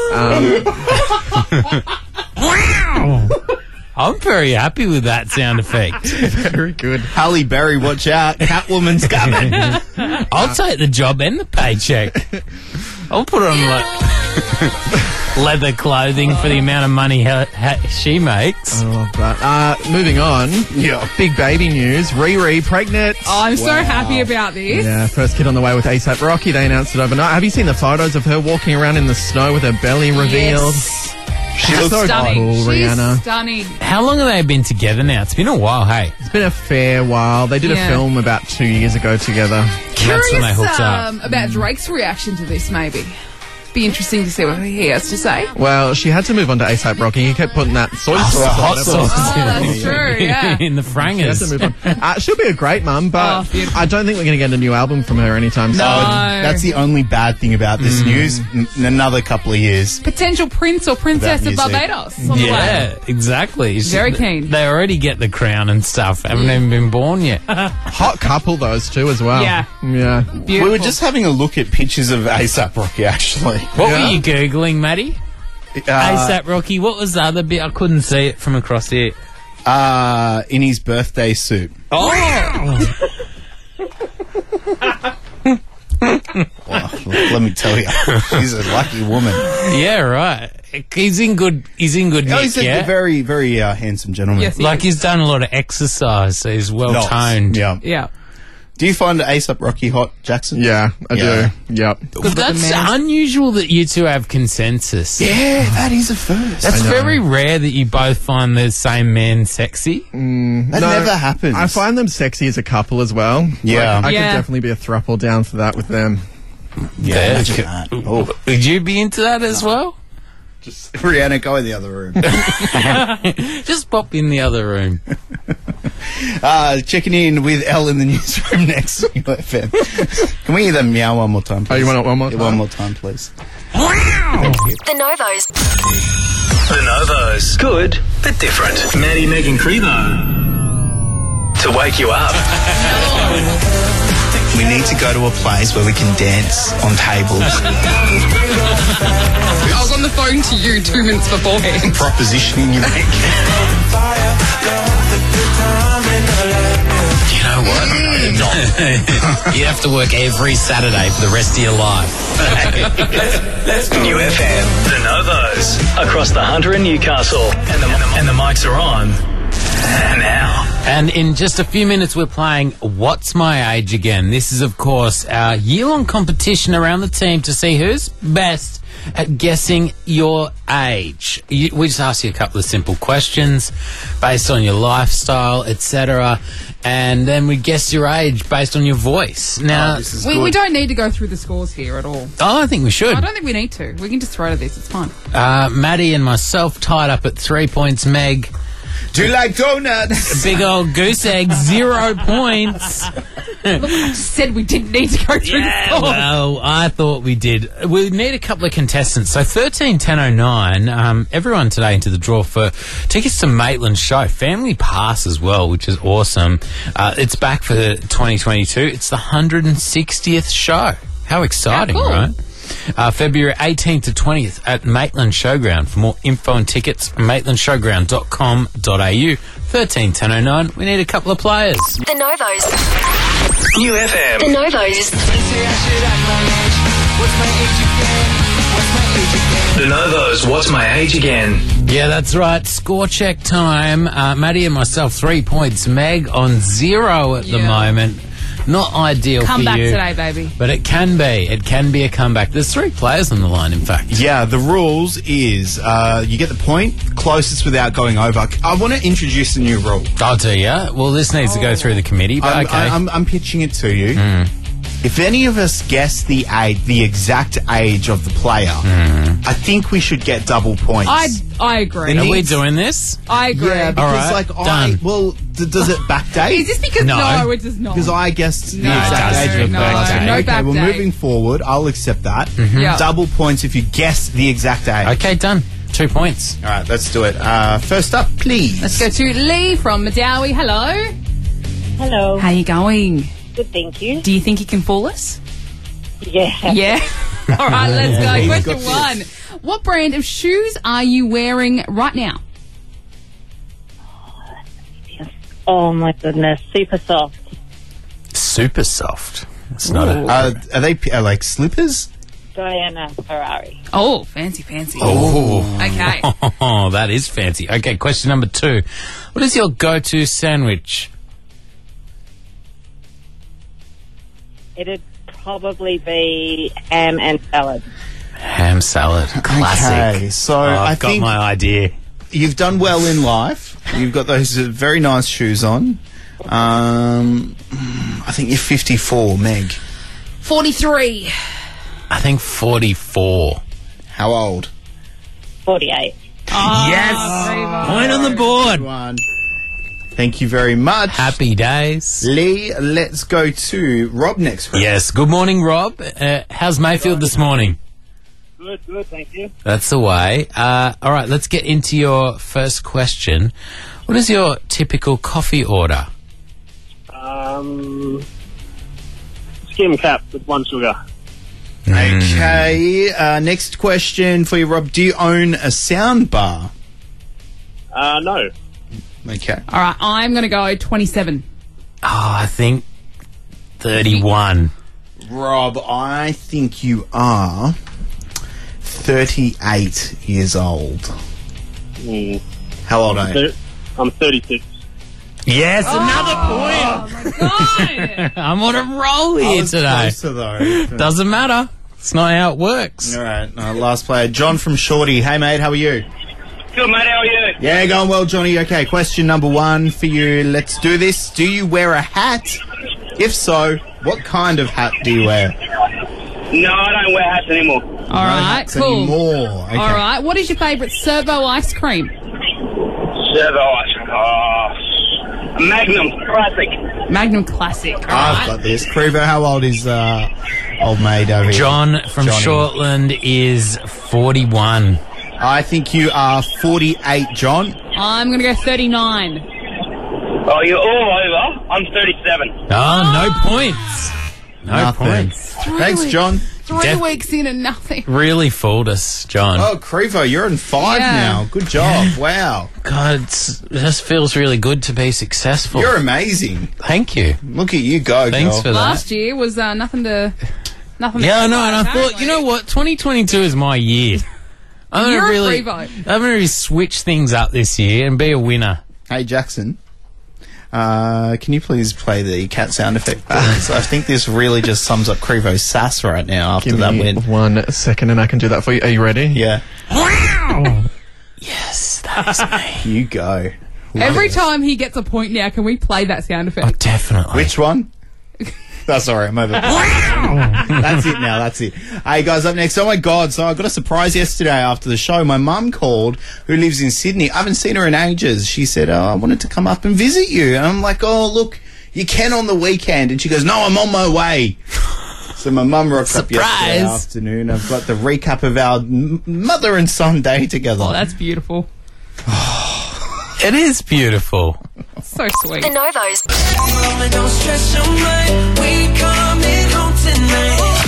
S6: Um,
S3: Wow! I'm very happy with that sound effect.
S6: very good.
S4: Halle Berry, watch out. Catwoman's coming.
S3: I'll take the job and the paycheck. I'll put on like leather clothing for the amount of money ha- ha- she makes.
S6: I love that. Uh, moving on.
S4: Yeah.
S6: Big baby news. Riri pregnant.
S5: Oh, I'm so
S4: Wow.
S5: happy about this.
S6: Yeah, first kid on the way with ASAP Rocky. They announced it overnight. Have you seen the photos of her walking around in the snow with her belly revealed?
S5: Yes.
S6: She
S4: looks
S6: so
S5: Stunning.
S6: cool,
S5: She's
S6: Rihanna.
S5: stunning.
S3: How long have they been together now? It's been a while, hey?
S6: It's been a fair while. They did
S5: Yeah.
S6: a film about two years ago together.
S3: That's when they
S5: Curious
S3: hooked
S5: um,
S3: up.
S5: about Drake's reaction to this, maybe. Be interesting to see what he has to say.
S6: Well, she had to move on to ASAP Rocky. He kept putting that soy sauce,
S3: hot
S6: on
S3: sauce.
S5: Oh, that's true, yeah.
S3: In the
S6: She had to
S3: frangers.
S6: move on. Uh, she'll be a great mum, but
S5: Oh, beautiful.
S6: I don't think we're going to get a new album from her anytime soon.
S5: No.
S4: That's the only bad thing about this news. N- in another couple of years.
S5: Potential prince or princess of
S4: About music.
S5: Barbados on the way.
S3: Yeah, exactly. It's-
S5: Very keen.
S3: They already get the crown and stuff. Haven't even been born yet.
S6: Hot couple, those two, as well.
S5: Yeah.
S6: Yeah.
S5: Beautiful.
S4: We were just having a look at pictures of ASAP Rocky, actually.
S3: What
S6: Yeah.
S3: were you Googling, Maddie?
S4: Uh,
S3: ASAP Rocky. What was the other bit? I couldn't see it from across here.
S4: uh, in his birthday suit.
S3: Oh!
S4: Well, let me tell you, she's a lucky woman.
S3: Yeah, right. He's in good. He's in good
S4: Oh,
S3: nick,
S4: he's a
S3: yeah.
S4: very, very uh, handsome gentleman.
S5: Yes, he
S3: Like
S5: is.
S3: he's done a lot of exercise, so he's well
S4: Nice.
S3: toned.
S4: Yeah.
S5: Yeah.
S4: Do you find ASAP Rocky hot, Jackson?
S6: Yeah, I
S4: Yeah.
S6: do. Yep.
S3: But that's unusual that you two have consensus.
S4: Yeah, that is a first.
S3: That's
S6: I know.
S3: very rare that you both find the same man sexy.
S4: That
S6: No,
S4: never happens.
S6: I find them sexy as a couple as well.
S4: Yeah.
S6: Like, I
S5: Yeah.
S6: could definitely be a throuple down for that with them.
S4: Yeah,
S3: There.
S4: imagine that. Oh.
S3: Would you be into that as well?
S4: Just Rihanna, go in the other room.
S3: Just pop in the other room.
S4: Uh, checking in with Elle in the newsroom next to U F M. Can we hear them meow one more time, please?
S6: Oh, you want it one more time?
S4: One more time, please.
S18: The Novos.
S2: The Novos. Good, but different. Maddie, Meg and Crevo. To wake you up.
S15: We need to go to a place where we can dance on tables.
S19: I was on the phone to you two minutes beforehand.
S15: Propositioning you, Meg.
S3: You know what? You have to work every Saturday for the rest of your life.
S2: New F M. The Novos. Across the Hunter and Newcastle. And the, and the mics are on. Now.
S3: And in just a few minutes, we're playing What's My Age again. This is, of course, our year-long competition around the team to see who's best at guessing your age. You, we just ask you a couple of simple questions based on your lifestyle, et cetera, and then we guess your age based on your voice. Now,
S4: oh,
S5: we, we don't need to go through the scores here at all.
S3: Oh, I think we should.
S5: I don't think we need to. We can just throw to this. It's fine.
S3: Uh, Maddie and myself tied up at three points. Meg.
S4: Do you like donuts?
S3: A big old goose egg, zero points.
S5: Look, I just said we didn't need to go through
S3: Yeah,
S5: the scores.
S3: well, I thought we did. We need a couple of contestants. So thirteen ten oh nine, um, everyone today into the draw for tickets to Maitland's show. Family Pass as well, which is awesome. Uh, it's back for twenty twenty-two. It's the one hundred sixtieth show. How exciting,
S5: How cool.
S3: right? Uh, February eighteenth to twentieth at Maitland Showground. For more info and tickets, maitland showground dot com dot a u. thirteen ten oh nine. We need a couple of players.
S18: The Novos.
S2: New F M.
S18: The Novos.
S2: The Novos. What's my age again?
S3: Yeah, that's right. Score check time. Uh, Maddie and myself, three points. Meg on zero at the
S5: Yeah.
S3: moment. Not ideal
S5: Come
S3: for
S5: back
S3: you.
S5: today, baby.
S3: But it can be. It can be a comeback. There's three players on the line, in fact.
S4: Yeah, the rules is uh, you get the point closest without going over. I want to introduce a new rule.
S3: I'll tell you. Well, this needs to go through the committee, but
S4: I'm,
S3: okay.
S4: I'm, I'm pitching it to you.
S3: Mm.
S4: If any of us guess the age, the exact age of the player,
S3: Mm.
S4: I think we should get double points.
S5: I, I agree.
S3: Are we doing this?
S5: I agree.
S4: Yeah, because
S3: All right,
S4: like
S3: done.
S4: I well, d- does it backdate?
S5: Is this because...
S3: No.
S5: No, it does not.
S4: Because I guessed the
S5: No,
S4: exact
S3: it
S4: age of a
S5: no,
S4: person.
S5: no
S4: okay,
S5: back
S4: well,
S5: date.
S4: moving forward, I'll accept that.
S5: Yeah.
S4: Double points if you guess the exact age.
S3: Okay, done. Two points.
S4: All right, let's do it. Uh, first up, please.
S5: Let's go to Lee from Madawi. Hello.
S8: Hello.
S5: How you going?
S8: Good, thank you.
S5: Do you think you can fool us?
S8: Yeah.
S5: Yeah. All right, let's go.
S4: He's
S5: Question
S4: got
S5: one.
S4: this.
S5: What brand of shoes are you wearing right now?
S8: Oh my goodness, super soft.
S3: Super soft. It's not a...
S4: Uh, are they p- uh, like slippers?
S8: Diana Ferrari.
S5: Oh, fancy, fancy.
S3: Oh.
S5: Okay.
S3: Oh, that is fancy. Okay, question number two. What is your go-to sandwich?
S8: It'd probably be ham and salad.
S3: Ham salad. Classic.
S4: Okay, so
S3: Oh, I've
S4: I
S3: got
S4: think
S3: my idea.
S4: you've done well in life. You've got those uh, very nice shoes on. Um, I think you're fifty-four, Meg.
S5: forty-three.
S3: I think forty-four.
S4: How old?
S8: forty-eight.
S5: Oh,
S3: Yes! Point on the board.
S4: One. Thank you very much.
S3: Happy days.
S4: Lee, let's go to Rob next.
S3: Yes. Good morning, Rob. Uh, how's Mayfield this morning?
S8: Good, good, thank you.
S3: That's the way. Uh, all right, let's get into your first question. What is your typical coffee order?
S8: Um, skim cap with one sugar.
S4: Okay, uh, next question for you, Rob. Do you own a sound bar?
S8: Uh, no.
S4: Okay.
S5: All right, I'm going to go twenty-seven.
S3: Oh, I think thirty-one.
S4: Rob, I think you are thirty-eight years old.
S8: Mm.
S4: How old are you?
S8: I'm thirty-six.
S3: Yes,
S5: Oh
S3: another point.
S5: my God.
S3: I'm on a roll
S4: I
S3: here
S4: was
S3: today.
S4: closer, though.
S3: Doesn't matter. It's not how it works.
S4: All right, uh, last player, John from Shorty. Hey, mate, how are you?
S8: Good, mate, how are you?
S4: Yeah, going well, Johnny. Okay, question number one for you. Let's do this. Do you wear a hat? If so, what kind of hat do you wear?
S8: No, I don't wear hats anymore.
S5: All right,
S4: hats
S5: cool.
S4: anymore. Okay.
S5: All right, what is your favourite servo ice cream?
S8: Servo ice cream. Oh, Magnum Classic.
S5: Magnum Classic. All
S4: I've
S5: right.
S4: got this. Crevo, how old is uh, old maid over here?
S3: John from
S4: Johnny.
S3: Shortland is forty-one.
S4: I think you are forty-eight, John.
S5: I'm going to go thirty-nine.
S8: Oh, you're all over. I'm thirty-seven.
S3: Oh, no points. No
S4: Nothing.
S3: points.
S4: Thanks,
S5: weeks.
S4: John.
S5: Three
S3: Def-
S5: weeks in and nothing.
S3: Really fooled us, John.
S4: Oh, Crevo, you're in five
S5: Yeah.
S4: now. Good job. Wow.
S3: God, it's, it just feels really good to be successful.
S4: You're amazing.
S3: Thank you.
S4: Look at you go,
S3: Thanks
S4: girl.
S3: for that.
S5: Last year was uh, nothing to... Nothing
S3: Yeah, I
S5: to
S3: know, and I
S5: apparently.
S3: thought, you know what, twenty twenty-two is my year. I'm gonna
S5: You're a
S3: really,
S5: free
S3: I'm
S5: vote.
S3: gonna really switch things up this year and be a winner.
S4: Hey, Jackson. Uh, can you please play the cat sound effect? Please? I think this really just sums up Crevo's sass right now after
S6: Give
S4: that
S6: me
S4: win.
S6: one second and I can do that for you. Are you ready?
S4: Yeah.
S3: Yes, that is me.
S4: You go.
S5: Every time he gets a point now, can we play that sound effect?
S3: Oh, definitely.
S4: Which one? That's all right, I'm over. That's it now, that's it. Hey, guys, up next. Oh, my God. So I got a surprise yesterday after the show. My mum called, who lives in Sydney. I haven't seen her in ages. She said, oh, I wanted to come up and visit you. And I'm like, oh, look, you can on the weekend. And she goes, no, I'm on my way. So my mum rocked up yesterday
S3: Surprise.
S4: afternoon. I've got the recap of our m- mother and son day together.
S5: Oh, that's beautiful.
S3: It is beautiful.
S5: So sweet.
S18: The Novos.
S20: Don't stress your mind. We coming home tonight.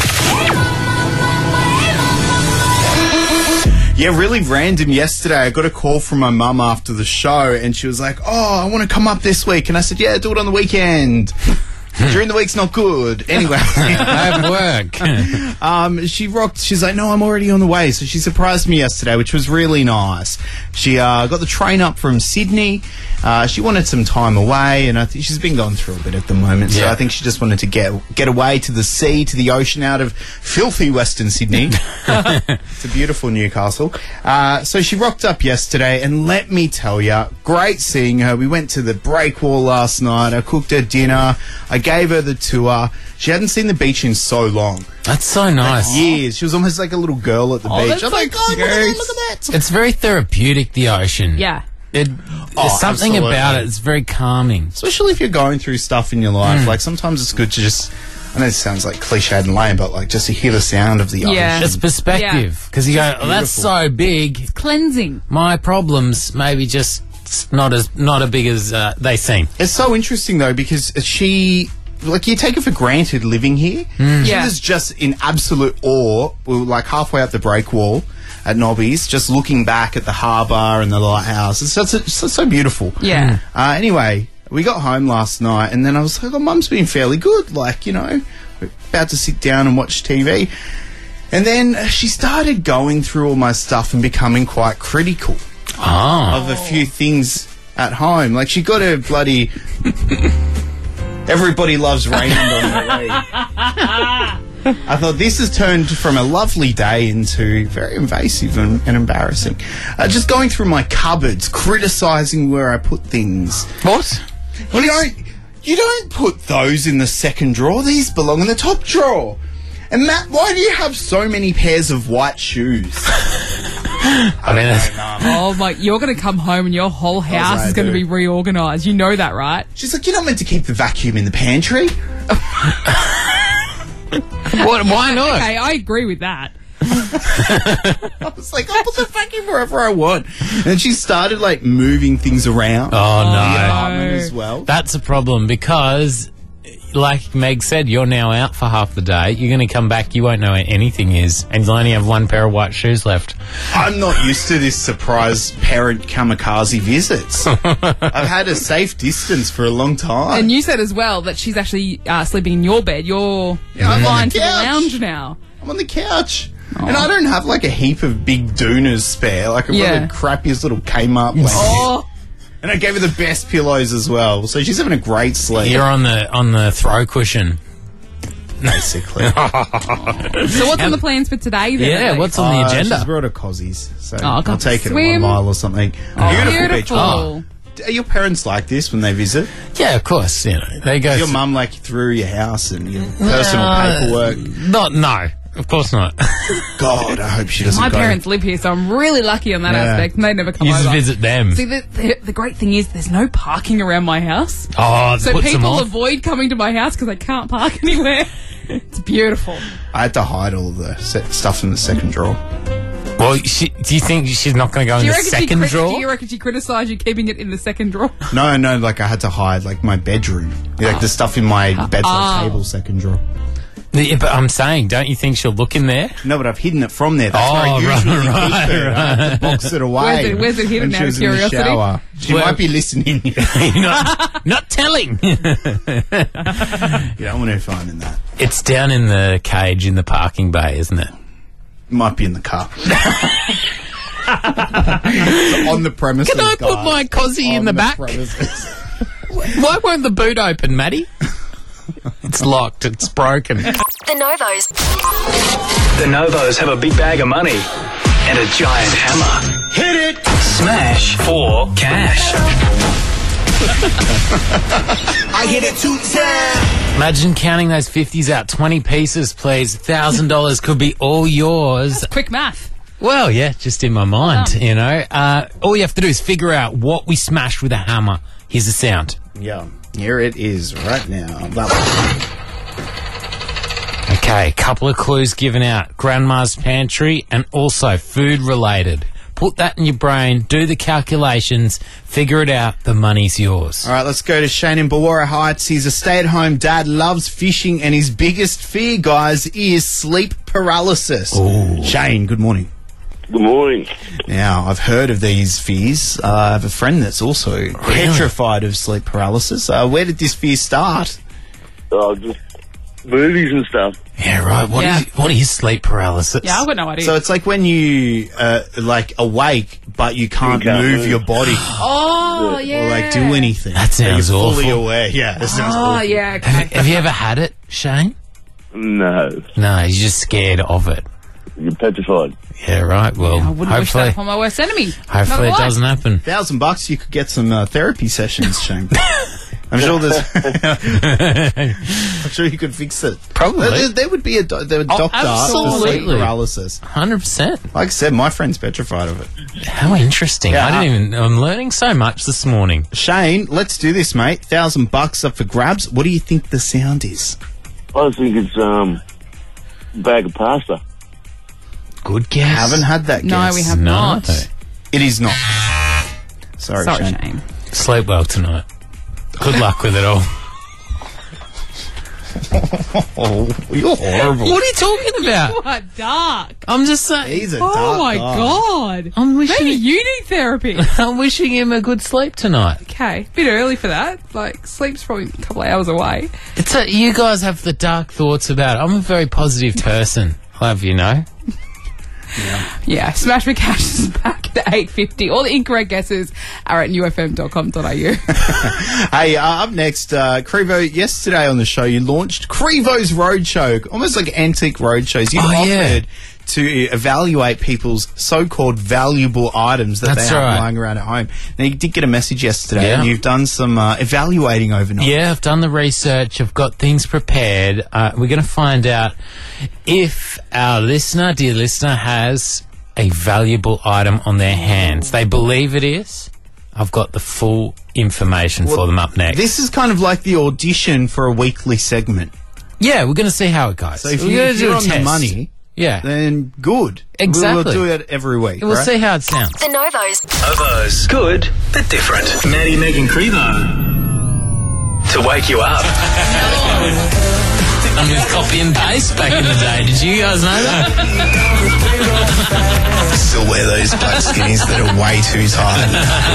S4: Yeah, really random yesterday. I got a call from my mum after the show and she was like, oh, I want to come up this week. And I said, yeah, do it on the weekend. During the week's not good. Anyway.
S3: I have work.
S4: um, she rocked. She's like, no, I'm already on the way. So she surprised me yesterday, which was really nice. She uh, got the train up from Sydney. Uh, she wanted some time away, and I think she's been going through a bit at the moment. So
S3: Yeah.
S4: I think she just wanted to get get away to the sea, to the ocean, out of filthy Western Sydney. It's a beautiful Newcastle. Uh, so she rocked up yesterday, and let me tell you, great seeing her. We went to the breakwall last night. I cooked her dinner. I gave her the tour. She hadn't seen the beach in so long.
S3: That's so nice.
S4: Like years. She was almost like a little girl at the
S5: Oh,
S4: beach.
S5: that's
S4: I'm
S5: so
S4: like, oh, look at that,
S5: cute.
S4: look at that.
S3: It's very therapeutic, the ocean.
S5: Yeah.
S3: It,
S4: Oh,
S3: there's something
S4: absolutely.
S3: about it. It's very calming.
S4: Especially if you're going through stuff in your life.
S3: Mm.
S4: Like, sometimes it's good to just... I know it sounds like cliched and lame, but like just to hear the sound of the
S5: Yeah.
S4: ocean.
S3: It's perspective. Because you go, oh, that's
S4: beautiful.
S3: so big.
S5: Cleansing.
S3: My problems maybe just not as not as big as uh, they seem.
S4: It's so interesting though because she, like, you take it for granted living here.
S3: Mm.
S4: She
S5: Yeah.
S4: was just in absolute awe. We were like halfway up the breakwall at Nobby's, just looking back at the harbour and the lighthouse. It's just it's just so beautiful.
S5: Yeah.
S4: Uh, anyway, we got home last night and then I was like, oh, Mum's been fairly good. Like, you know, we're about to sit down and watch T V. And then she started going through all my stuff and becoming quite critical
S3: Oh.
S4: of a few things at home. Like, she got her bloody Everybody Loves Raymond on her way. I thought this has turned from a lovely day into very invasive and, and embarrassing. Uh, just going through my cupboards, criticising where I put things.
S3: What?
S4: You don't, you don't put those in the second drawer. These belong in the top drawer. And Matt, why do you have so many pairs of white shoes?
S3: I mean, that's-
S5: Oh my! You're going to come home and your whole house
S4: I
S5: is going to
S4: do.
S5: be reorganised. You know that, right?
S4: She's like, you're not meant to keep the vacuum in the pantry.
S3: what, why not?
S5: Okay, I agree with that.
S4: I was like, I'll put the vacuum wherever I want. And she started, like, moving things around.
S3: Oh,
S4: The
S3: no.
S4: apartment as well.
S3: That's a problem because, like Meg said, you're now out for half the day. You're going to come back, you won't know where anything is, and you'll only have one pair of white shoes left.
S4: I'm not used to this surprise parent kamikaze visits. I've had a safe distance for a long time.
S5: And you said as well that she's actually uh, sleeping in your bed. You're
S4: Yeah, I'm on
S5: confined
S4: the
S5: to the
S4: couch.
S5: lounge now.
S4: I'm on the couch. And I don't have, like, a heap of big doonas spare. Like, I've
S5: Yeah.
S4: got the crappiest little Kmart blanket.
S5: Oh,
S4: And I gave her the best pillows as well. So she's having a great sleep.
S3: You're on the on the throw cushion.
S4: Basically.
S5: so what's on the plans for today then?
S3: Yeah, what's on the
S4: Uh,
S3: agenda?
S4: She's brought her cozies, so
S5: Oh,
S4: I'll
S5: go
S4: take it at
S5: swim.
S4: one mile or something.
S5: Oh,
S4: beautiful, beach.
S5: beautiful.
S4: Oh. Are your parents like this when they visit?
S3: Yeah, of course. You know, they go.
S4: Your
S3: th-
S4: mum like through your house and your personal
S3: Uh,
S4: paperwork.
S3: Not no. Of course not.
S4: God, I hope she doesn't
S5: My
S4: go.
S5: parents live here, so I'm really lucky on that
S4: Yeah.
S5: aspect. And they never come
S3: You
S5: over.
S3: just visit them.
S5: See, the, the, the great thing is there's no parking around my house.
S3: Oh,
S5: So
S3: puts them
S5: people
S3: off.
S5: avoid coming to my house because I can't park anywhere. It's beautiful.
S4: I had to hide all the se- stuff in the second drawer.
S3: Well, she, do you think she's not going to go
S5: Do
S3: in
S5: you,
S3: the
S5: reckon she
S3: second
S5: crit-
S3: drawer?
S5: do you reckon she criticised you keeping it in the second drawer?
S4: No, no, like I had to hide like my bedroom, like the stuff in my bedside
S5: Oh.
S4: table second drawer.
S3: Yeah, but I'm saying, don't you think she'll look in there?
S4: No, but I've hidden it from there. That's where I
S3: Oh,
S4: usually
S3: right,
S4: keep
S3: right,
S4: it. I have to box it away.
S5: Where's it- where's it hidden
S4: when she
S5: out of
S4: was in the
S5: curiosity?
S4: shower. She
S3: Well-
S4: might be listening.
S3: You're not, not telling.
S4: You don't want her finding that.
S3: It's down in the cage in the parking bay, isn't it?
S4: Might be in the car. On the premises.
S3: Can I put
S4: guys.
S3: my cosy in
S4: On
S3: the back?
S4: premises.
S3: Why won't the boot open, Maddie? It's locked. It's broken.
S18: The Novos.
S2: The Novos have a big bag of money and a giant hammer. Hit it! Smash for cash.
S20: I hit it two times.
S3: Imagine counting those fifties out. twenty pieces, please. one thousand dollars could be all yours.
S5: Quick math.
S3: Well, yeah, just in my mind,
S5: done.
S3: you know. Uh, all you have to do is figure out what we smashed with a hammer. Here's the sound.
S4: Yeah, here it is right now. That
S3: Okay, a couple of clues given out. Grandma's pantry and also food related. Put that in your brain, do the calculations, figure it out, the money's yours.
S4: All right, let's go to Shane in Bawara Heights. He's a stay-at-home dad, loves fishing, and his biggest fear, guys, is sleep paralysis.
S3: Ooh.
S4: Shane, good morning.
S21: Good morning.
S4: Now, I've heard of these fears. Uh, I have a friend that's also petrified of sleep paralysis. Uh, where did this fear start?
S21: Oh, just movies and stuff.
S3: Yeah, right. What,
S5: Yeah.
S3: Is, what is sleep paralysis?
S5: Yeah, I've got no idea.
S4: So it's like when you, uh, like, awake, but you can't,
S21: You can't
S4: move,
S21: move.
S4: your body
S5: oh, yeah.
S4: or, like, do anything.
S3: That sounds
S4: so you're fully
S3: awful.
S4: aware. Yeah, that sounds
S5: Oh,
S4: awful.
S5: yeah, okay.
S3: Have, have you ever had it, Shane?
S21: No,
S3: No, you're just scared of it.
S21: you're petrified.
S3: Yeah, right. Well,
S5: I wouldn't wish
S3: hopefully,
S5: that upon my worst enemy.
S3: hopefully it
S5: Not
S3: doesn't happen.
S4: Thousand bucks, you could get some uh, therapy sessions, Shane. I'm sure there's. I'm sure you could fix it.
S3: Probably.
S4: There, there would be a, do- there would
S3: Oh,
S4: doctor for sleep
S3: absolutely.
S4: paralysis.
S3: one hundred percent.
S4: Like I said, my friend's petrified of it.
S3: How interesting.
S4: Yeah.
S3: I didn't even... I'm learning so much this morning.
S4: Shane, let's do this, mate. Thousand bucks up for grabs. What do you think the sound is?
S21: I think it's um, a bag of pasta.
S3: Good guess.
S4: Haven't had that
S5: No,
S4: guess.
S5: we have
S3: No.
S5: not.
S4: It is not. Sorry,
S5: Sorry,
S4: Shane.
S5: Shane.
S3: Sleep well tonight. Good luck with it all.
S4: Oh, you're horrible.
S3: What are you talking about?
S5: What dark.
S3: I'm just saying.
S4: He's a
S5: Oh
S4: dark
S5: my
S4: guy.
S5: god.
S3: I'm wishing,
S5: Maybe you need therapy.
S3: I'm wishing him a good sleep tonight.
S5: Okay, bit early for that. Like, sleep's probably a couple of hours away.
S3: It's a, you guys have the dark thoughts about it. I'm a very positive person. I'll have you know.
S5: Yeah, Smash for Cash is back at eight fifty. All the incorrect guesses are at new f m dot com dot a u.
S4: Hey, uh, up next, uh, Crevo, yesterday on the show, you launched Crevo's Roadshow, almost like antique roadshows. You
S3: Oh,
S4: offered
S3: yeah.
S4: to evaluate people's so-called valuable items that
S3: That's
S4: they have
S3: right.
S4: lying around at home. Now, you did get a message yesterday,
S3: Yeah.
S4: and you've done some uh, evaluating overnight.
S3: Yeah, I've done the research. I've got things prepared. Uh, we're going to find out if our listener, dear listener, has a valuable item on their hands. They believe it is. I've got the full information for them up next.
S4: This is kind of like the audition for a weekly segment.
S3: Yeah, we're going to see how it goes.
S4: So if,
S3: We're
S4: you,
S3: gonna
S4: if
S3: do
S4: you're
S3: a
S4: on the
S3: test.
S4: money,
S3: Yeah.
S4: then good.
S3: Exactly.
S4: We'll, we'll do it every week,
S3: We'll
S4: right?
S3: see how it sounds.
S18: The Novos.
S2: Novos. Good, but different. Maddie, Megan, Crevo. To wake you up.
S3: And with copy and paste back in the day. Did you guys know that?
S15: Still wear those black skinnies that are way too tight.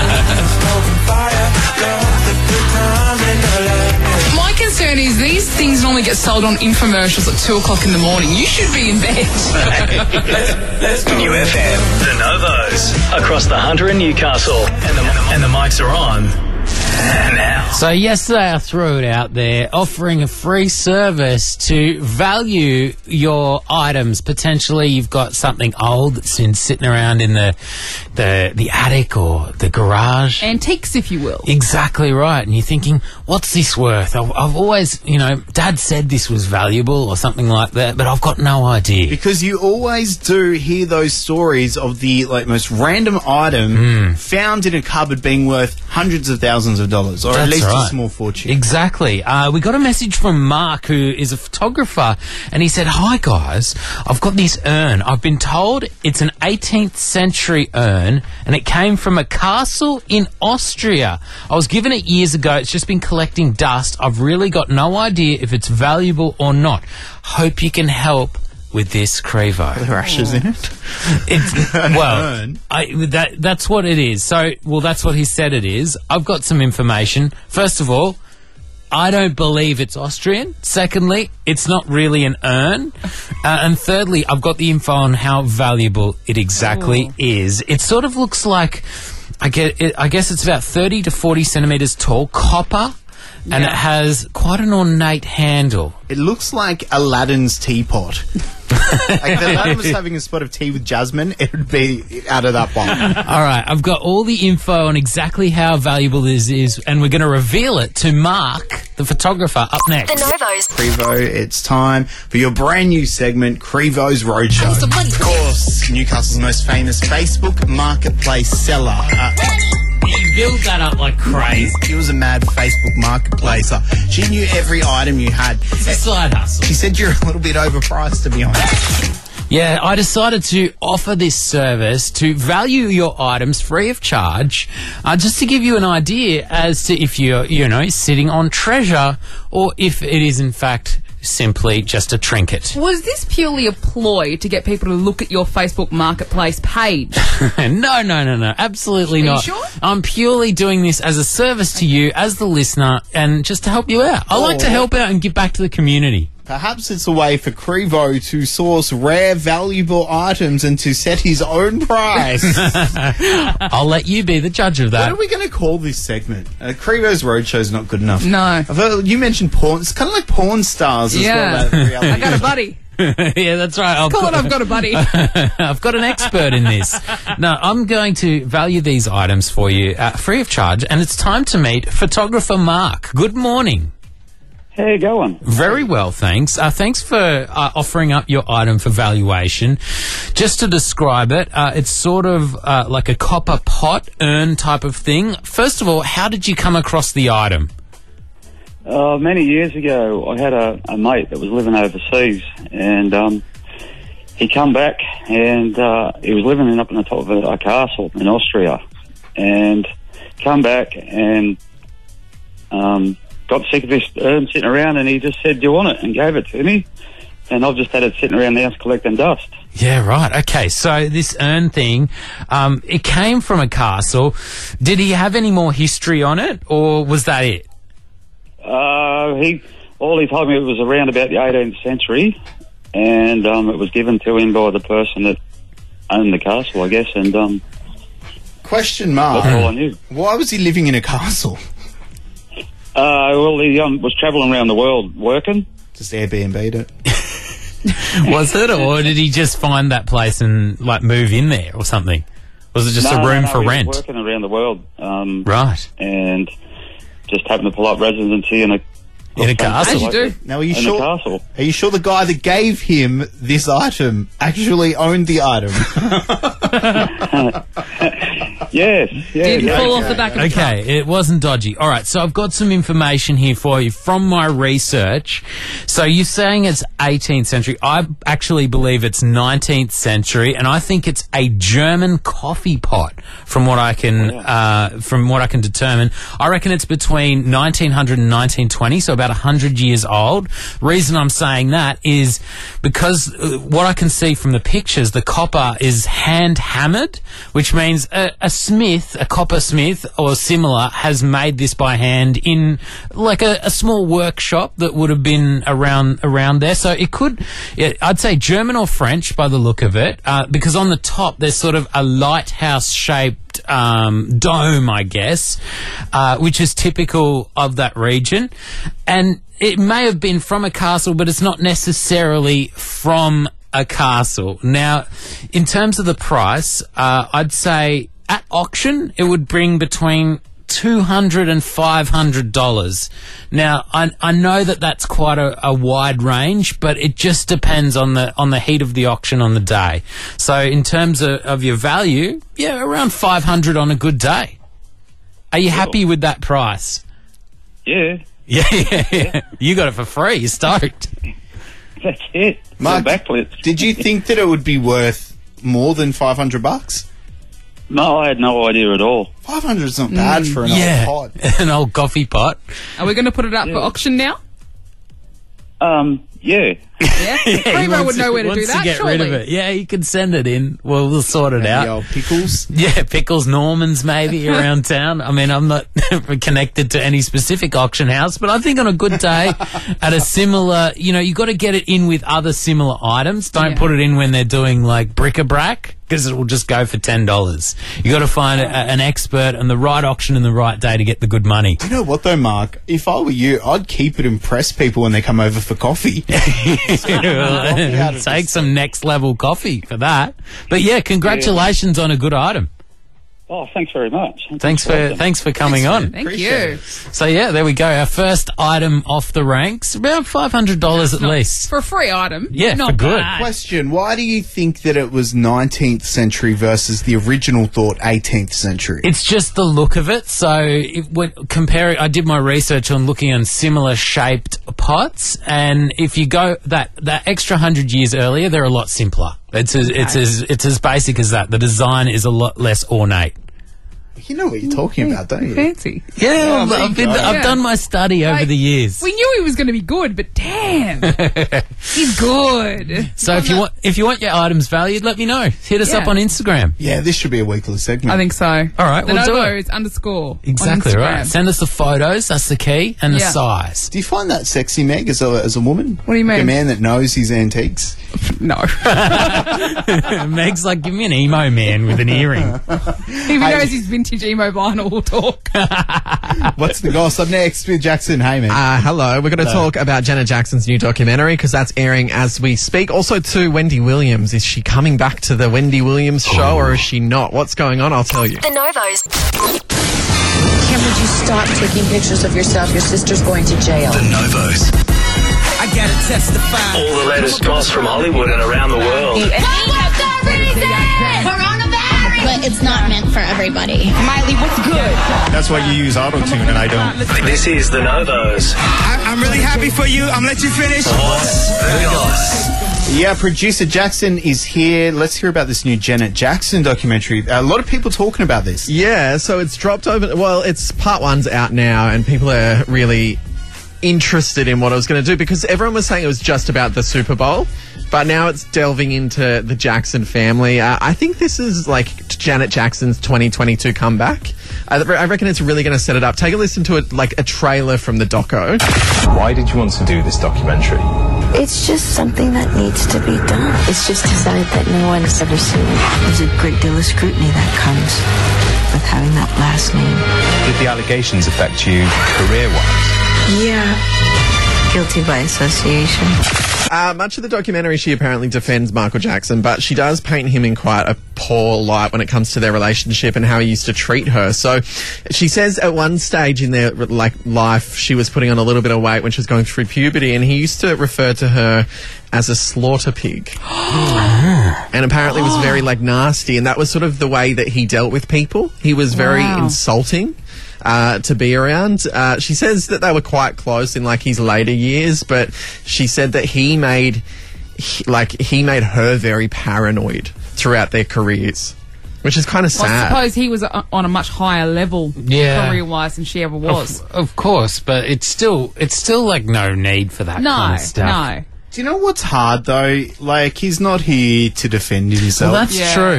S19: My concern is these things normally get sold on infomercials at two o'clock in the morning. You should be in bed.
S2: New F M. The Novos. Across the Hunter and Newcastle. And the, and the mics are on. Now.
S3: So yesterday I threw it out there, offering a free service to value your items. Potentially you've got something old that's been sitting around in the the, the attic or the garage.
S5: Antiques, if you will.
S3: Exactly right. And you're thinking, what's this worth? I've, I've always, you know, Dad said this was valuable or something like that, but I've got no idea.
S4: Because you always do hear those stories of the like most random item
S3: Mm.
S4: found in a cupboard being worth hundreds of thousands of dollars, or
S3: That's
S4: at least
S3: right.
S4: a small fortune.
S3: Exactly. Uh, we got a message from Mark, who is a photographer, and he said, "Hi guys, I've got this urn. I've been told it's an eighteenth century urn, and it came from a castle in Austria. I was given it years ago. It's just been collecting dust. I've really got no idea if it's valuable or not. Hope you can help with this, Crevo."
S4: Are there ashes in it?
S3: It's, well, I, that, that's what it is. So, well, that's what he said it is. I've got some information. First of all, I don't believe it's Austrian. Secondly, it's not really an urn. Uh, and thirdly, I've got the info on how valuable it exactly
S5: Ooh.
S3: is. It sort of looks like, I, get it, I guess it's about thirty to forty centimetres tall, copper, and
S5: Yeah.
S3: it has quite an ornate handle.
S4: It looks like Aladdin's teapot. Like if Aladdin was having a spot of tea with jasmine, it would be out of that one.
S3: All right, I've got all the info on exactly how valuable this is, and we're going to reveal it to Mark, the photographer, up next.
S18: The Novos.
S4: Crevo, it's time for your brand new segment, Crevo's Roadshow. Of course, Newcastle's most famous Facebook marketplace seller. Uh,
S3: You build that up like crazy.
S4: He was a mad Facebook marketplacer. She knew every item you had.
S3: It's a side hustle.
S4: She said you're a little bit overpriced, to be honest.
S3: Yeah, I decided to offer this service to value your items free of charge, uh, just to give you an idea as to if you're, you know, sitting on treasure or if it is in fact simply just a trinket.
S5: Was this purely a ploy to get people to look at your Facebook Marketplace page?
S3: no, no, no, no. Absolutely
S5: Are you
S3: not.
S5: sure?
S3: I'm purely doing this as a service to you, as the listener, and just to help you out. I like to help out and give back to the community.
S4: Perhaps it's a way for Crevo to source rare, valuable items and to set his own price.
S3: I'll let you be the judge of
S4: What
S3: that.
S4: are we going to call this segment? Uh, Crevo's Roadshow is not good enough.
S5: No.
S4: I've heard, you mentioned porn. It's kind of like porn stars as
S5: Yeah.
S4: well. That reality
S5: I got a
S4: show.
S5: buddy.
S3: Yeah, that's right. I'll
S5: Call it, I've got a buddy.
S3: I've got an expert in this. No, I'm going to value these items for you uh, free of charge, and it's time to meet photographer Mark. Good morning.
S7: How you going?
S3: Very well, thanks. Uh, thanks for uh, offering up your item for valuation. Just to describe it, uh, it's sort of uh, like a copper pot urn type of thing. First of all, how did you come across the item?
S7: Uh, many years ago, I had a, a mate that was living overseas, and um, he come back, and uh, he was living in, up on the top of a, a castle in Austria, and come back and um, got sick of this urn sitting around, and he just said, "Do you want it?" and gave it to me, and I've just had it sitting around the house collecting dust.
S3: Yeah, right. Okay, so this urn thing, um, it came from a castle. Did he have any more history on it, or was that it?
S7: Uh, he all he told me it was around about the eighteenth century, and um, it was given to him by the person that owned the castle, I guess. And um,
S4: Question mark.
S7: that's all I knew.
S4: Why was he living in a castle?
S7: Uh, well, he um, was travelling around the world working.
S4: Just Airbnb'd it.
S3: Was it, or did he just find that place and like move in there or something? Was it just
S7: No,
S3: a room
S7: no, no,
S3: for
S7: he was
S3: rent?
S7: working around the world. Um,
S3: Right.
S7: And just happened to pull up residency in a
S3: In a castle.
S5: As you do.
S4: Now, are you
S7: in
S4: sure?
S7: a castle.
S4: Are you sure the guy that gave him this item actually owned the item?
S7: Yes, yeah,
S5: Didn't
S7: yeah.
S5: fall off the back of the truck.
S3: Okay, it wasn't dodgy. All right, so I've got some information here for you from my research. So you're saying it's eighteenth century. I actually believe it's nineteenth century, and I think it's a German coffee pot. From what I can, uh, from what I can determine, I reckon it's between nineteen hundred and nineteen twenty, so about one hundred years old. Reason I'm saying that is because uh, what I can see from the pictures, the copper is hand hammered, which means a, a smith, a coppersmith or similar, has made this by hand in like a, a small workshop that would have been around around there. So it could, it, I'd say German or French by the look of it, uh, because on the top there's sort of a lighthouse shaped um, dome, I guess, uh, which is typical of that region. And it may have been from a castle, but it's not necessarily from a castle. Now, in terms of the price, uh, I'd say at auction it would bring between two hundred dollars and five hundred dollars. Now, I, I know that that's quite a, a wide range, but it just depends on the on the heat of the auction on the day. So, in terms of, of your value, yeah, around five hundred dollars on a good day. Are you happy with that price?
S7: Yeah.
S3: Yeah, yeah, yeah. You got it for free. You're stoked.
S7: That's it.
S4: Mark,
S7: The backflips.
S4: did you think that it would be worth more than five hundred bucks?
S7: No, I had no idea at all.
S4: five hundred is not bad
S5: Mm,
S4: for an
S3: yeah.
S4: old pot.
S3: An old coffee pot.
S5: Are we going to put it up for auction now?
S7: Um, yeah.
S5: Yeah,
S3: Yeah, he
S5: Primo
S3: wants
S5: would know
S3: to-
S5: where to do
S3: wants
S5: that.
S3: to get
S5: surely.
S3: rid of it. Yeah, you can send it in. Well, we'll sort it
S4: And
S3: out.
S4: the old pickles.
S3: Yeah, Pickles Normans maybe around town. I mean, I'm not connected to any specific auction house, but I think on a good day at a similar, you know, you got to get it in with other similar items. Don't
S5: Yeah.
S3: put it in when they're doing like bric-a-brac, because it will just go for ten dollars. You got to find a, an expert and the right auction and the right day to get the good money.
S4: Do you know what though, Mark? If I were you, I'd keep it, impress people when they come over for coffee. out of
S3: Take some next level coffee for that. But yeah, congratulations on a good item.
S7: Oh, thanks very much.
S3: Thanks for thanks for coming on.
S5: Thank
S4: Appreciate
S5: you.
S4: it.
S3: So yeah, there we go. Our first item off the ranks, around five hundred dollars at least.
S5: For a free item.
S3: Yeah,
S5: not
S3: for good.
S5: bad.
S4: Question, why do you think that it was nineteenth century versus the original thought eighteenth century?
S3: It's just the look of it. So if, when comparing, I did my research on looking on similar shaped pots, and if you go that that extra hundred years earlier, they're a lot simpler. It's as, it's as it's as basic as that. The design is a lot less ornate.
S4: You know what you're talking about, don't you?
S5: Fancy.
S3: Yeah,
S4: Oh,
S3: I've,
S4: there you
S3: I've, been,
S4: go.
S3: I've
S5: Yeah.
S3: done my study over
S5: Like,
S3: the years.
S5: We knew he was going to be good, but damn, he's good.
S3: So if you want if you want your items valued, let me know. Hit us
S5: Yeah.
S3: up on Instagram.
S4: Yeah, this should be a weekly segment.
S5: I think so.
S3: All right,
S5: the
S3: we'll do
S5: Novo
S3: it.
S5: is underscore.
S3: Exactly
S5: on
S3: right.
S5: Instagram.
S3: Send us the photos. That's the key, and the
S5: Yeah.
S3: size.
S4: Do you find that sexy, Meg, as a, as a woman?
S5: What do you
S4: Like
S5: mean?
S4: a man that knows his antiques?
S5: No.
S3: Meg's like, give me an emo man with an earring.
S5: If he knows his vintage emo vinyl, we'll talk.
S4: What's the goss? Up next with Jackson. Hey, man.
S6: Uh, hello. We're going to
S4: Hello.
S6: talk about Janet Jackson's new documentary because that's airing as we speak. Also, to Wendy Williams. Is she coming back to the Wendy Williams show or is she not? What's going on? I'll tell you.
S18: The Novos.
S10: Kim, would you stop taking pictures of yourself? Your sister's going to jail.
S2: The Novos.
S20: I gotta testify.
S2: All the latest goss from Hollywood and around the world.
S16: But it's not meant for everybody.
S13: Miley, what's good?
S12: That's why you use auto-tune and I don't.
S2: This is the Novos.
S20: I, I'm really happy for you. I'm gonna let you finish.
S2: What's the goss?
S4: Yeah, producer Jackson is here. Let's hear about this new Janet Jackson documentary. A lot of people talking about this.
S6: Yeah, so it's dropped over. Well, it's part one's out now, and people are really interested in what I was going to do because everyone was saying it was just about the Super Bowl, but now it's delving into the Jackson family. Uh, I think this is like Janet Jackson's twenty twenty-two comeback. I, I reckon it's really going to set it up. Take a listen to it, like a trailer from the doco.
S9: Why did you want to do this documentary?
S22: It's just something that needs to be done. It's just a side that no one's ever seen. There's a great deal of scrutiny that comes with having that last name.
S9: Did the allegations affect you career-wise?
S22: Yeah. Guilty by association.
S6: Uh, much of the documentary, she apparently defends Michael Jackson, but she does paint him in quite a poor light when it comes to their relationship and how he used to treat her. So she says at one stage in their like life, she was putting on a little bit of weight when she was going through puberty, and he used to refer to her as a slaughter pig. And apparently was very like nasty, and that was sort of the way that he dealt with people. He was very
S5: Wow.
S6: insulting. Uh, to be around. Uh, she says that they were quite close in like his later years, but she said that he made he, like he made her very paranoid throughout their careers, which is kind of
S5: Well, I
S6: sad.
S5: suppose he was uh, on a much higher level
S3: Yeah.
S5: career-wise than she ever was.
S3: Of, of course, but it's still it's still like no need for that
S5: no,
S3: kind of stuff.
S5: no.
S4: Do you know what's hard though? Like, he's not here to defend himself.
S3: Well, that's
S5: Yeah.
S3: true.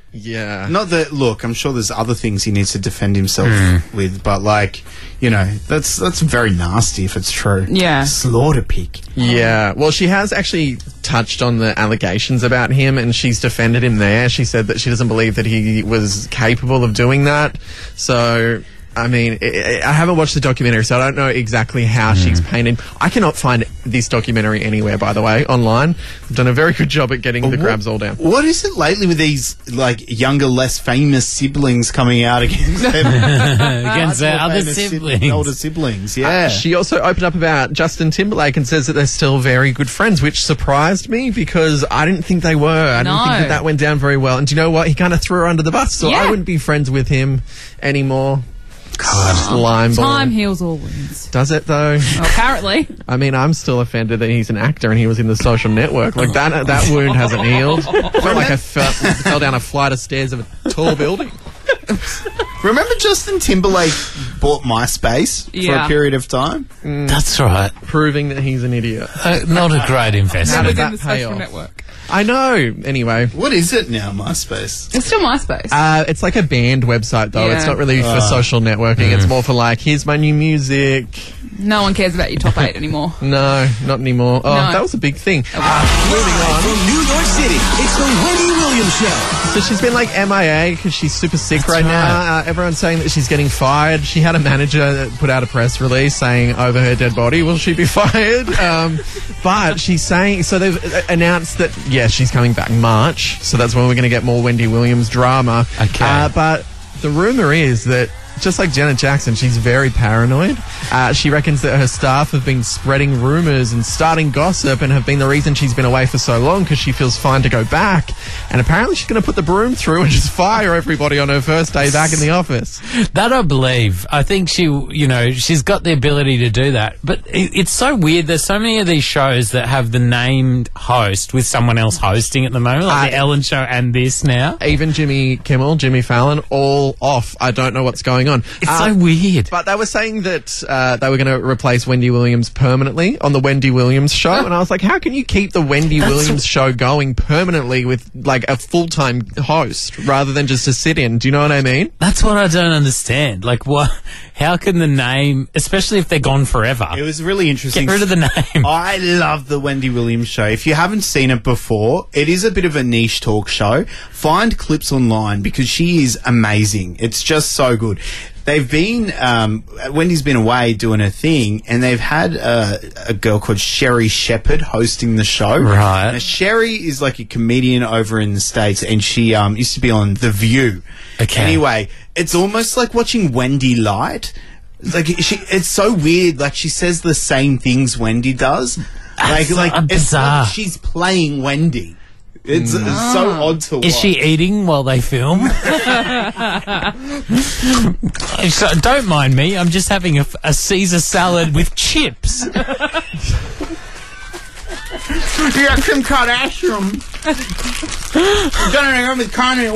S6: Yeah.
S4: Not that, look, I'm sure there's other things he needs to defend himself
S3: Mm.
S4: with, but, like, you know, that's that's very nasty if it's true.
S5: Yeah.
S4: Slaughter pig.
S6: Yeah. Well, she has actually touched on the allegations about him, and she's defended him there. She said that she doesn't believe that he was capable of doing that. So, I mean, I I haven't watched the documentary, so I don't know exactly how she's painted. I cannot find this documentary anywhere, by the way, online. I've done a very good job at getting the
S4: What-
S6: grabs all down.
S4: What is it lately with these, like, younger, less famous siblings coming out against them?
S3: Against their
S4: Much more
S3: other
S4: famous sib-
S3: siblings.
S4: older siblings, yeah.
S6: Uh, she also opened up about Justin Timberlake and says that they're still very good friends, which surprised me because I didn't think they were. I didn't think
S5: No.
S6: that that went down very well. And do you know what? He kind of threw her under the bus, so
S5: Yeah.
S6: I wouldn't be friends with him anymore.
S4: God.
S6: Slime ball.
S5: Time heals all wounds.
S6: Does it though?
S5: Apparently.
S6: I mean, I'm still offended that he's an actor and he was in The Social Network. Like that, that wound hasn't healed. I felt like I fell, fell down a flight of stairs of a tall building.
S4: Remember Justin Timberlake bought MySpace for
S5: Yeah.
S4: a period of time?
S3: That's right.
S6: Proving that he's an idiot.
S3: Uh, not a great
S6: How
S3: investment.
S6: did
S5: Within
S6: that
S5: the
S6: pay
S5: social
S6: off?
S5: network.
S6: I know. Anyway.
S4: What is it now, MySpace?
S5: It's still MySpace.
S6: Uh, it's like a band website, though.
S5: Yeah.
S6: It's not really for
S4: Uh,
S6: social networking. It's more for like, here's my new music.
S5: No one cares about your top eight anymore.
S6: No, not anymore. Oh,
S5: No.
S6: that was a big thing.
S20: Moving on from New York City, it's the Wendy Williams Show.
S6: So she's been like M I A because she's super sick right,
S3: right.
S6: now. Uh, everyone's saying that she's getting fired. She had a manager that put out a press release saying over her dead body, will she be fired? Um, but she's saying, so they've uh, announced that, yeah, she's coming back March. So that's when we're going to get more Wendy Williams drama.
S3: Okay.
S6: Uh, but the rumor is that just like Janet Jackson, she's very paranoid. Uh, she reckons that her staff have been spreading rumors and starting gossip and have been the reason she's been away for so long because she feels fine to go back. And apparently she's going to put the broom through and just fire everybody on her first day back in the office.
S3: That I believe. I think she, you know, she's got the ability to do that. But it, it's so weird. There's so many of these shows that have the named host with someone else hosting at the moment, like
S6: Uh,
S3: the Ellen Show and this now.
S6: Even Jimmy Kimmel, Jimmy Fallon, all off. I don't know what's going on.
S3: It's
S6: Uh,
S3: so weird.
S6: But they were saying that uh, they were going to replace Wendy Williams permanently on the Wendy Williams show. And I was like, how can you keep the Wendy
S3: That's
S6: Williams show going permanently with like a full-time host rather than just a sit-in? Do you know what I mean?
S3: That's what I don't understand. Like, what? How can the name, especially if they're gone forever,
S4: It was really interesting.
S3: get rid of the name?
S4: I love the Wendy Williams show. If you haven't seen it before, it is a bit of a niche talk show. Find clips online because she is amazing. It's just so good. They've been, um, Wendy's been away doing her thing, and they've had uh, a girl called Sherry Shepherd hosting the show.
S3: Right.
S4: Now, Sherry is like a comedian over in the States, and she um, used to be on The View.
S3: Okay.
S4: Anyway, it's almost like watching Wendy Light. It's like she, it's so weird. Like she says the same things Wendy does. Like,
S3: That's
S4: like
S3: so
S4: it's
S3: bizarre.
S4: like she's playing Wendy. It's, it's so odd to watch.
S3: Is she eating while they film? So, don't mind me. I'm just having a, a Caesar salad with chips.
S4: Yeah, Kim Kardashian. Done it with Kanye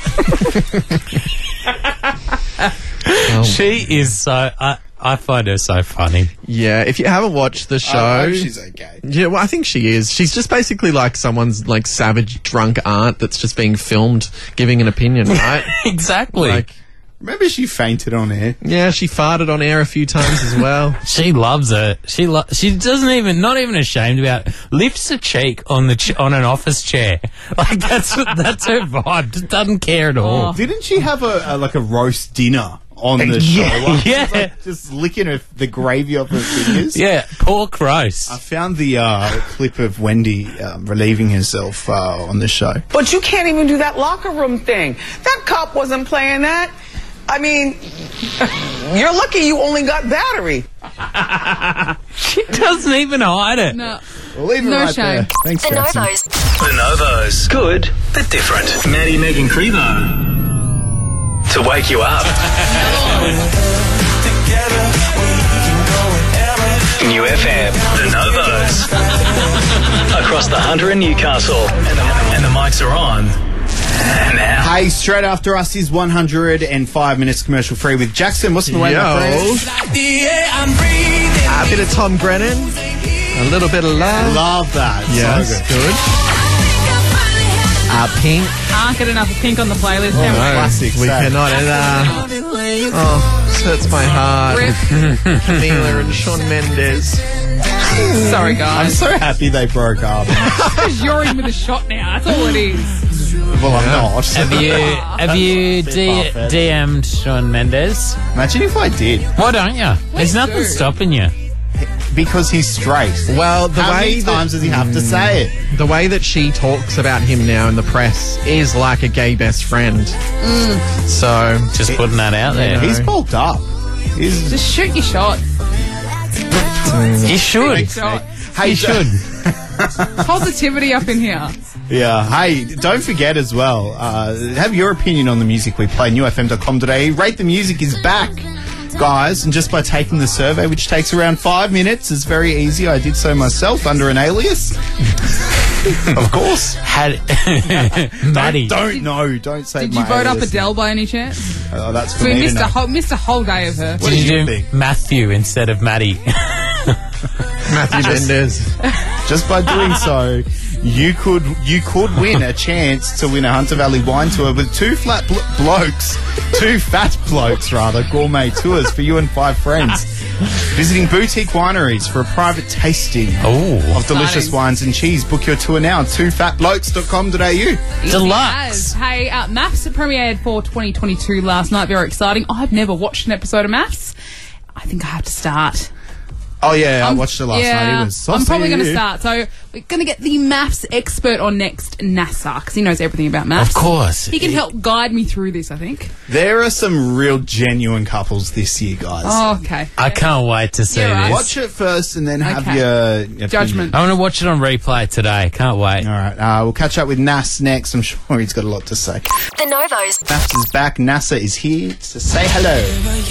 S4: West.
S3: She is so. I, I find her so funny.
S6: Yeah, if you haven't watched the show,
S4: I hope she's okay.
S6: Yeah, well, I think she is. She's just basically like someone's like savage drunk aunt that's just being filmed giving an opinion, right?
S3: Exactly.
S6: Like,
S4: Remember she fainted on air?
S6: yeah, she farted on air a few times as well.
S3: She loves it. She lo- she doesn't even, not even ashamed about it. Lifts a cheek on the ch- on an office chair. Like that's that's her vibe. Just doesn't care at all.
S4: Didn't she have a, a like a roast dinner on the show?
S3: Yeah,
S4: Like,
S3: yeah.
S4: Just, like, just licking her, the gravy off her fingers.
S3: Yeah, pork roast.
S4: I found the uh, clip of Wendy um, relieving herself uh, on the show.
S1: But you can't even do that locker room thing. That cop wasn't playing that. I mean, you're lucky you only got battery.
S3: She doesn't even hide it.
S5: No.
S4: We'll leave it
S5: No
S4: right
S5: shame.
S4: there. Thanks,
S18: The
S4: Jackson.
S18: Novos.
S2: The Novos. Good, but different. Maddie, Megan Crevo. To wake you up. New F M. The Novos. Across the Hunter and Newcastle. And the, and the mics are on. Now.
S4: Hey, straight after us is one hundred five minutes commercial free with Jackson. What's in the way,
S6: Yo.
S4: my friend?
S6: A bit of Tom Grennan, a little bit of love.
S4: Love that.
S6: Yes,
S4: So
S6: good. Uh, Pink.
S5: Can't get enough of Pink on the playlist.
S6: Oh,
S5: can we?
S6: no.
S4: Classic.
S6: We
S4: so.
S6: cannot. And, uh, oh, this hurts my heart.
S5: Rip.
S6: Camila and Shawn Mendes.
S5: Sorry,
S4: I'm
S5: guys.
S4: so happy they broke up.
S5: Because you're in with a shot now. That's all it is.
S4: Well, I'm not.
S3: Have you have you D-
S4: far-fetched.
S3: D M'd Shawn Mendes?
S4: Imagine if I did.
S3: Why don't you? There's nothing
S5: do.
S3: stopping you.
S4: Because he's straight.
S6: Well, the
S4: How
S6: way
S4: many
S6: that,
S4: times does he have to say it?
S6: the way that she talks about him now in the press is like a gay best friend. So
S3: Just putting that out there.
S4: He's bulked up. He's
S5: Just shoot your shot.
S3: You should.
S5: Shot.
S4: Hey,
S3: You should.
S5: Positivity up in here.
S4: Yeah. Hey, don't forget as well, uh, have your opinion on the music we play, new f m dot com dot a u. Rate the Music is back, guys, and just by taking the survey, which takes around five minutes, it's very easy. I did so myself under an alias. Of course.
S3: Had Maddie.
S4: Don't, don't know. Don't say
S5: Did
S4: my
S5: you vote up
S4: alias.
S5: Adele by any chance?
S4: Oh, that's for
S5: We
S4: me to
S5: missed
S4: know.
S5: a whole missed a whole day of her.
S4: What
S3: Did
S4: did
S3: you
S4: you
S3: do
S4: think?
S3: Matthew instead of Maddie?
S6: Matthew Mendes.
S4: Just by doing so, you could you could win a chance to win a Hunter Valley wine tour with two flat bl- blokes, two fat blokes rather, gourmet tours for you and five friends. Visiting boutique wineries for a private tasting
S3: Oh,
S4: of delicious
S5: Exciting.
S4: wines and cheese. Book your tour now at two fat blokes dot com dot a u.
S3: deluxe.
S5: Hey, uh, Maths premiered for twenty twenty-two last night. Very exciting. I've never watched an episode of Maths. I think I have to start.
S4: Oh yeah, I
S5: I'm-
S4: watched it last
S5: yeah,
S4: night. It was saucy.
S5: I'm probably going to start. So we're going to get the maths expert on next, NASA, because he knows everything about maths.
S3: Of course.
S5: He can help guide me through this, I think.
S4: There are some real genuine couples this year, guys.
S5: Oh, okay.
S3: I can't wait to see
S5: You're right.
S3: this.
S4: Watch it first and then have
S5: Okay.
S4: your, your
S5: Judgment.
S3: I want to watch it on replay today. Can't wait.
S4: All right, uh, we'll catch up with Nas next. I'm sure he's got a lot to say.
S18: The Novos.
S4: Nas is back. NASA is here to say hello.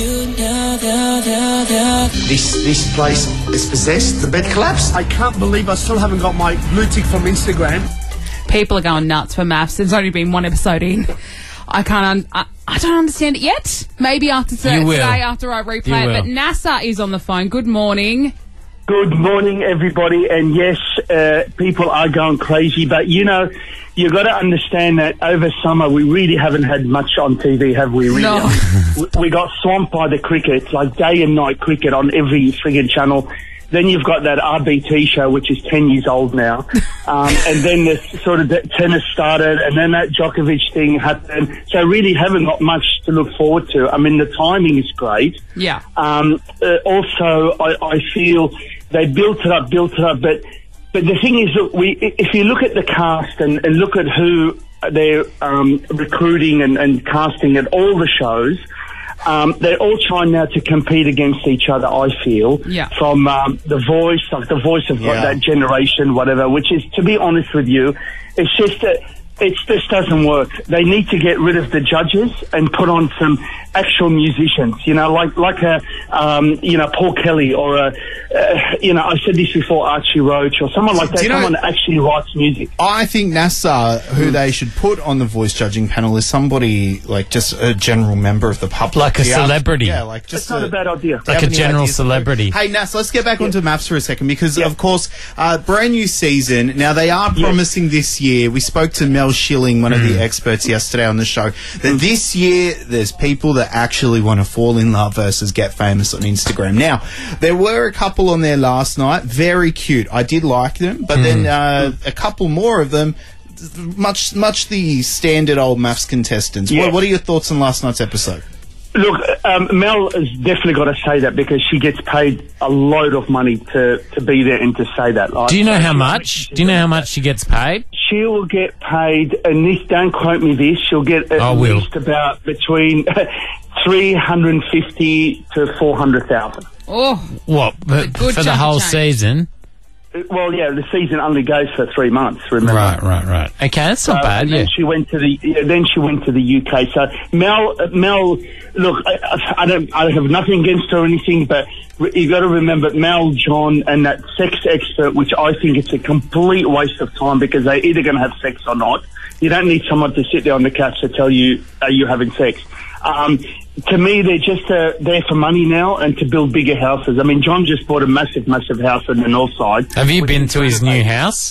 S11: This this place is possessed. The bed collapsed. I can't believe I still haven't got my blue tick from Instagram.
S5: People are going nuts for maths. There's only been one episode in. I can't. Un- I, I don't understand it yet. Maybe after t-
S3: You will.
S5: today, after I replay
S3: You
S5: it.
S3: will.
S5: But NASA is on the phone. Good morning.
S14: Good morning, everybody. And yes, uh, people are going crazy, but you know, you got to understand that over summer we really haven't had much on T V, have we? Really?
S5: No.
S14: we, we got swamped by the cricket, like day and night cricket on every friggin' channel. Then you've got that R B T show, which is ten years old now. Um, and then the sort of the tennis started, and then that Djokovic thing happened. So I really haven't got much to look forward to. I mean, the timing is great.
S5: Yeah.
S14: Um, uh, also, I, I feel they built it up, built it up, but but the thing is that we, if you look at the cast and, and look at who they're um, recruiting and, and casting at all the shows, um, they're all trying now to compete against each other. I feel
S5: Yeah.
S14: from um, the voice, like the voice of
S4: Yeah.
S14: that generation, whatever. Which is, to be honest with you, it's just that. It just doesn't work. They need to get rid of the judges and put on some actual musicians, you know, like like a, um, you know, Paul Kelly or a, uh, you know, I said this before, Archie Roach or someone like that,
S4: Do you know-
S14: someone that actually writes music.
S4: I think NASA, who they should put on the voice judging panel, is somebody like just a general member of the public.
S3: Like a
S4: Yeah,
S3: celebrity.
S4: Yeah, like just
S14: It's not a bad idea.
S3: Like a general celebrity.
S4: Hey, Nas, let's get back onto maths for a second because, of course, uh, brand new season. Now, they are promising this year. We spoke to Mel Schilling, one of
S3: Mm.
S4: the experts, yesterday on the show, that this year there's people that actually want to fall in love versus get famous on Instagram. Now, there were a couple on there last night, very cute. I did like them, but then uh, a couple more of them, much much the standard old maths contestants.
S14: Yeah.
S4: What, what are your thoughts on last night's episode?
S14: Look, um, Mel has definitely got to say that because she gets paid a load of money to, to be there and to say that. Like,
S3: Do you know how much? Do you know how much she gets paid?
S14: She will get paid, and this, don't quote me this, she'll get at
S3: I will.
S14: least about between three hundred fifty to four hundred thousand.
S5: Oh,
S3: What? But
S5: good
S3: for the
S5: chunk of
S3: whole
S5: change.
S3: season?
S14: Well, yeah, the season only goes for three months, remember?
S3: Right, right, right. Okay, that's
S14: So,
S3: not bad,
S14: and
S3: yeah.
S14: then she went to the yeah, then she went to the U K. So Mel, uh, Mel, look, I, I don't, I have nothing against her or anything, but you got to remember Mel, John, and that sex expert, which I think it's a complete waste of time because they're either going to have sex or not. You don't need someone to sit there on the couch to tell you, are you having sex? Um, to me, they're just uh, there for money now and to build bigger houses. I mean, John just bought a massive, massive house on the north side.
S3: Have you been to his new house?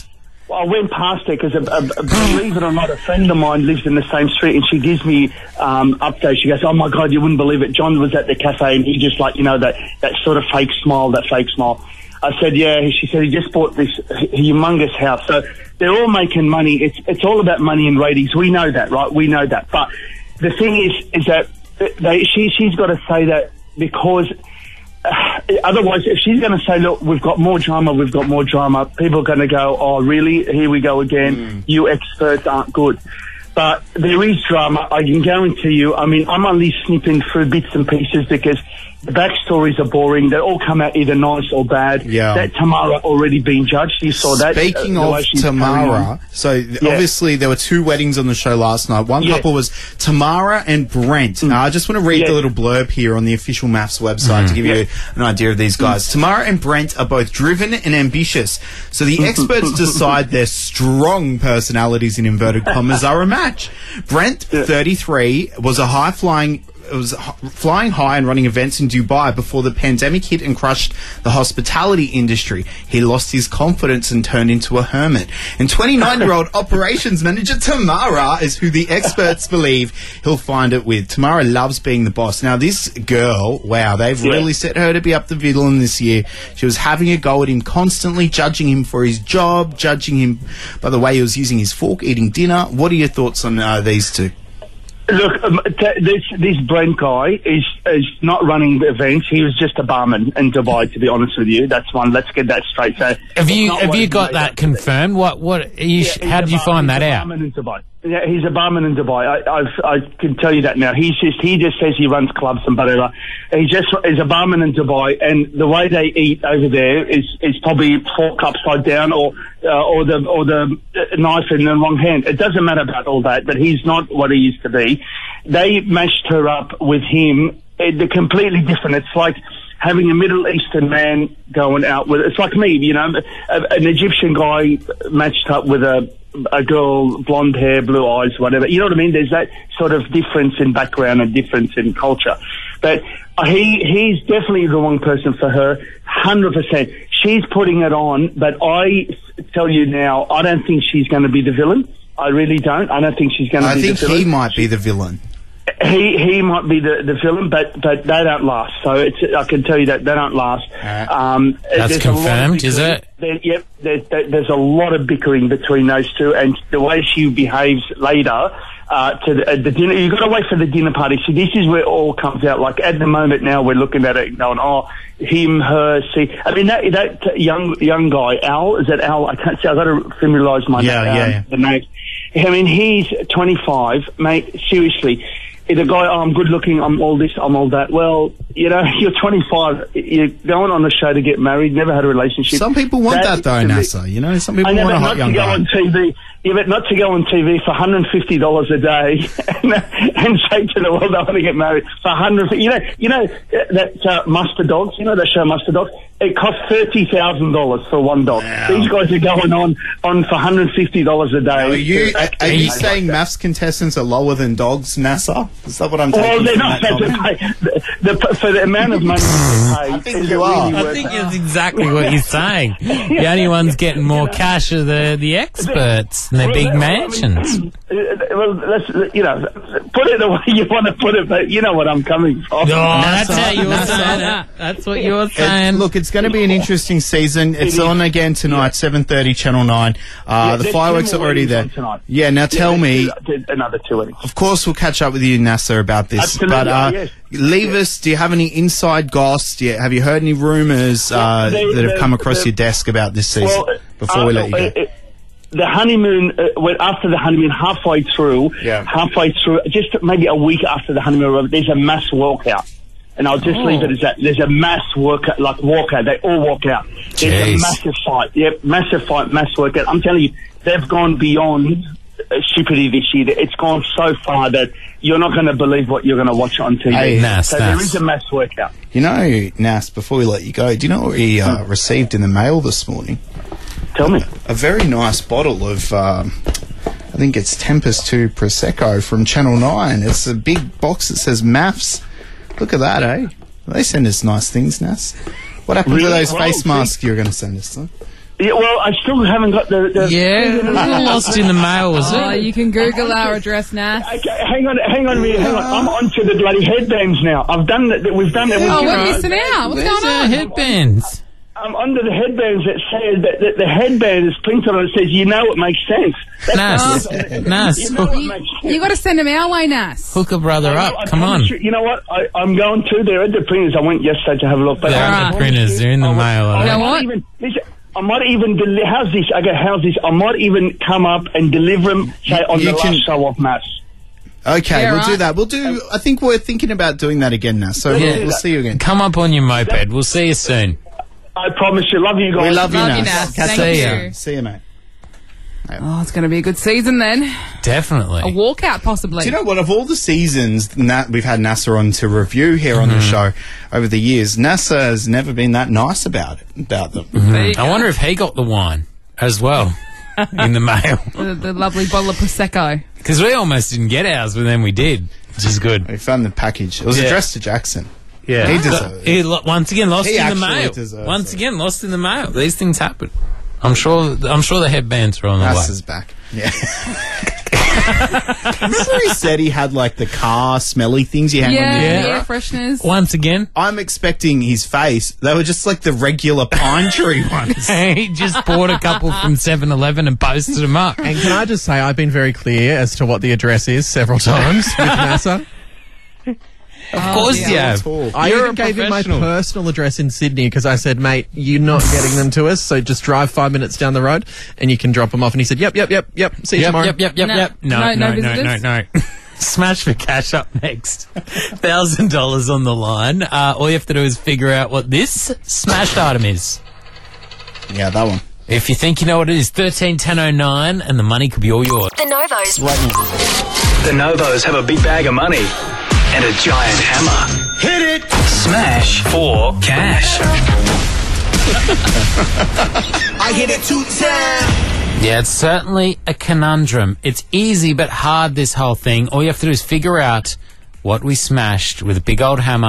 S14: Well, I went past her because, a, a, a, believe it or not, a friend of mine lives in the same street, and she gives me um, updates. She goes, "Oh my God, you wouldn't believe it. John was at the cafe, and he just like you know that that sort of fake smile, that fake smile." I said, "Yeah." She said he just bought this humongous house. So they're all making money. It's it's all about money and ratings. We know that, right? We know that. But the thing is, is that they, she she's got to say that because. Uh, otherwise, if she's going to say, look, we've got more drama, we've got more drama, people are going to go, oh, really? Here we go again. Mm. You experts aren't good. But there is drama, I can guarantee you. I mean, I'm only snipping through bits and pieces because the backstories are boring. They all come out either nice or bad.
S4: Yeah.
S14: That Tamara already been judged. You saw that.
S4: Speaking
S14: uh,
S4: of Tamara, so th-
S14: yeah.
S4: obviously there were two weddings on the show last night. One
S14: yeah.
S4: couple was Tamara and Brent. Mm. Now, I just want to read
S14: yeah.
S4: the little blurb here on the official MAFS website mm. to give
S14: yeah.
S4: you an idea of these guys. Mm. Tamara and Brent are both driven and ambitious. So the experts decide their strong personalities, in inverted commas, are a match. Brent, yeah. thirty-three, was a high-flying... It was h- flying high and running events in Dubai before the pandemic hit and crushed the hospitality industry. He lost his confidence and turned into a hermit. And twenty-nine-year-old operations manager Tamara is who the experts believe he'll find it with. Tamara loves being the boss. Now, this girl, wow, they've yeah. really set her to be up the villain this year. She was having a go at him constantly, judging him for his job, judging him by the way he was using his fork, eating dinner. What are your thoughts on uh, these two?
S14: Look, um, t- this this Brent guy is is not running events. He was just a barman in Dubai. To be honest with you, that's one. Let's get that straight. So,
S3: have you have you got that confirmed? What what? Are you, yeah, how did you find that out?
S14: Barman in Dubai. Yeah, he's a barman in Dubai. I I've, I can tell you that now. He's just he just says he runs clubs and whatever. He just is a barman in Dubai, and the way they eat over there is is probably fork upside down or uh, or the or the knife in the wrong hand. It doesn't matter about all that, but he's not what he used to be. They mashed her up with him. They're completely different. It's like having a Middle Eastern man going out with. It's like me, you know, a, an Egyptian guy matched up with a. a girl, blonde hair, blue eyes, whatever. You know what I mean? There's that sort of difference in background and difference in culture. But he he's definitely the wrong person for her, one hundred percent. She's putting it on, but I tell you now, I don't think she's going to be the villain. I really don't. I don't think she's going to be the villain.
S4: I think he might be the villain.
S14: He he might be the, the villain, but but they don't last. So it's I can tell you that they don't last.
S3: Right.
S14: Um,
S3: That's confirmed, is it?
S14: There, yep. There, there, there's a lot of bickering between those two, and the way she behaves later uh, to the, uh, the dinner. You've got to wait for the dinner party. See, this is where it all comes out. Like at the moment now, we're looking at it and going, oh, him, her. See, I mean that that young young guy, Al. Is that Al? I can't see. I've got to familiarise my
S4: yeah,
S14: um,
S4: yeah, yeah.
S14: the name. I mean, he's twenty-five, mate. Seriously. The guy, oh, I'm good looking, I'm all this, I'm all that. Well, you know, you're twenty-five, you're going on the show to get married, never had a relationship.
S4: Some people want that, that though, NASA, you know, some people want a hot young guy.
S14: I never, not to go on T V, yeah, but not to go on T V for one hundred fifty dollars a day and, and say to the world I want to get married for one hundred dollars. You know, you know that uh, Mustard Dogs, you know that show Mustard Dogs? It costs thirty thousand dollars for one dog. Wow. These guys are going on, on for one hundred fifty dollars a day.
S4: Are you, are, are you saying MAFS contestants are lower than dogs, NASA? Is that what I'm
S14: well,
S4: taking
S14: they're
S4: from
S14: not.
S4: that
S14: The, the, for the amount of money they pay,
S4: I think you are.
S3: Really I think it's exactly what you're saying. The only ones getting more cash are the, the experts and their big mansions.
S14: Well, let's, you know, put it the way you want to put it, but you know what I'm coming from.
S3: No, that's how you're saying it. That's what you're saying.
S4: It, look, it's going to be an interesting season. It's on again tonight, yeah. seven thirty, Channel nine. Uh, yeah, the fireworks are already there. Yeah, now tell
S14: yeah,
S4: me.
S14: Another two weddings.
S4: Of course, we'll catch up with you, NASA, about this.
S14: Absolutely,
S4: but uh,
S14: yes.
S4: leave
S14: yeah.
S4: us. Do you have any inside goss? Do you, have you heard any rumours uh,
S14: yeah,
S4: that have come across your desk about this season?
S14: Well,
S4: before
S14: uh,
S4: we let you go.
S14: Uh, uh, the honeymoon, uh, well, after the honeymoon, halfway through,
S4: yeah.
S14: halfway through, just maybe a week after the honeymoon, there's a mass walkout. And I'll just oh. leave it as that. There's a mass workout, like walkout. They all walk out. There's
S3: Jeez.
S14: a massive fight. Yep, massive fight, mass workout. I'm telling you, they've gone beyond uh, stupidity this year. It's gone so far that you're not going to believe what you're going to watch on T V.
S4: Hey,
S3: Nas,
S14: so
S3: Nas.
S14: there is a mass workout.
S4: You know, Nas, before we let you go, do you know what we uh, hmm. received in the mail this morning?
S14: Tell me.
S4: A very nice bottle of, um, I think it's Tempest two Prosecco from Channel nine. It's a big box that says MAFS. Look at that, eh? They send us nice things, Nas. What happened
S14: really?
S4: to those
S14: well,
S4: face masks you were going to send us, though?
S14: Yeah, well, I still haven't got the... the
S3: Yeah, lost in the mail, was
S5: Oh,
S3: it?
S5: you can Google our address, Nas.
S14: Okay, hang on, hang on a minute, hang on. I'm onto the bloody headbands now. I've done that. We've done that.
S5: Oh,
S14: We've-
S5: we're missing out. What's
S3: Where's
S5: going
S3: our
S5: on?
S3: headbands?
S14: I'm under the headbands that says that, that the headband is printed on it. Says, you know it makes sense.
S3: Nas, Nas,
S14: You know it
S3: hook,
S14: makes sense.
S5: You got to send them our way, Nas.
S3: hook a brother
S14: I-
S3: up.
S14: I
S3: Come on.
S14: promise You, you know what? I, I'm going to. They're at the printers. I went yesterday to have a look. But
S3: They're
S14: I-
S3: at
S14: I
S3: the
S14: promise
S3: printers.
S14: you,
S3: They're in the
S14: I would-
S3: mail.
S14: I
S3: are they?
S5: know
S14: might
S5: what?
S14: Even, listen, I might even deli- how's this? Okay, how's this? I might even come up and deliver them, say, on
S4: You
S14: the
S4: can-
S14: last show of Mass.
S4: Okay,
S5: Yeah,
S4: we'll
S5: right.
S4: do that. We'll do. I think we're thinking about doing that again now. So
S14: Yeah.
S4: we'll, we'll see you again.
S3: Come up on your moped. We'll see you soon.
S14: I promise you. Love you guys.
S4: We love you,
S5: Love
S4: Nas.
S5: you, Nas.
S4: Catch
S5: Thank
S4: up
S3: you.
S4: soon. See you, mate.
S5: Oh, it's going to be a good season then.
S3: Definitely.
S5: A walkout, possibly.
S4: Do you know what? Of all the seasons that we've had NASA on to review here on the show over the years, NASA has never been that nice about it, about them.
S5: There you
S3: I
S5: go.
S3: wonder if he got the wine as well in the mail.
S5: the, the lovely bottle of Prosecco.
S3: Because we almost didn't get ours, but then we did, which is good.
S4: We found the package. It was
S3: Yeah.
S4: addressed to Jackson.
S3: Yeah.
S4: He deserves it.
S3: He lo- once again lost
S4: He
S3: in the
S4: actually
S3: mail.
S4: deserves
S3: Once
S4: it.
S3: again lost in the mail. These things happen. I'm sure. I'm sure the headbands are on the
S4: NASA's
S3: way.
S4: back. Yeah. Remember he said he had like the car smelly things you hang
S5: Yeah,
S4: on your
S5: yeah,
S4: mirror?
S5: fresheners.
S3: Once again,
S4: I'm expecting his face. They were just like the regular pine tree ones.
S3: he just bought a couple from seven eleven and posted them up.
S6: And can I just say, I've been very clear as to what the address is several times with NASA.
S3: Of course
S5: dear.
S3: you have.
S6: I
S3: You're
S6: even
S3: a
S6: gave him my
S3: professional.
S6: personal address in Sydney because I said, mate, you're not getting them to us, so just drive five minutes down the road and you can drop them off. And he said, yep, yep, yep, yep. See you
S3: Yep,
S6: tomorrow.
S3: yep, yep, yep,
S5: No.
S3: yep. No,
S5: No-
S3: no,
S5: no
S3: no, no,
S5: visitors?
S3: no, no. Smash for cash up next. Thousand dollars on the line. Uh, all you have to do is figure out what this smashed item is.
S4: Yeah, that one.
S3: If you think you know what it is, thirteen ten oh nine, and the money could be all yours.
S18: The Novos.
S2: The Novos have a big bag of money and a giant hammer. Hit it! Smash for cash.
S20: I hit it two times.
S3: Yeah, it's certainly a conundrum. It's easy but hard, this whole thing. All you have to do is figure out what we smashed with a big old hammer.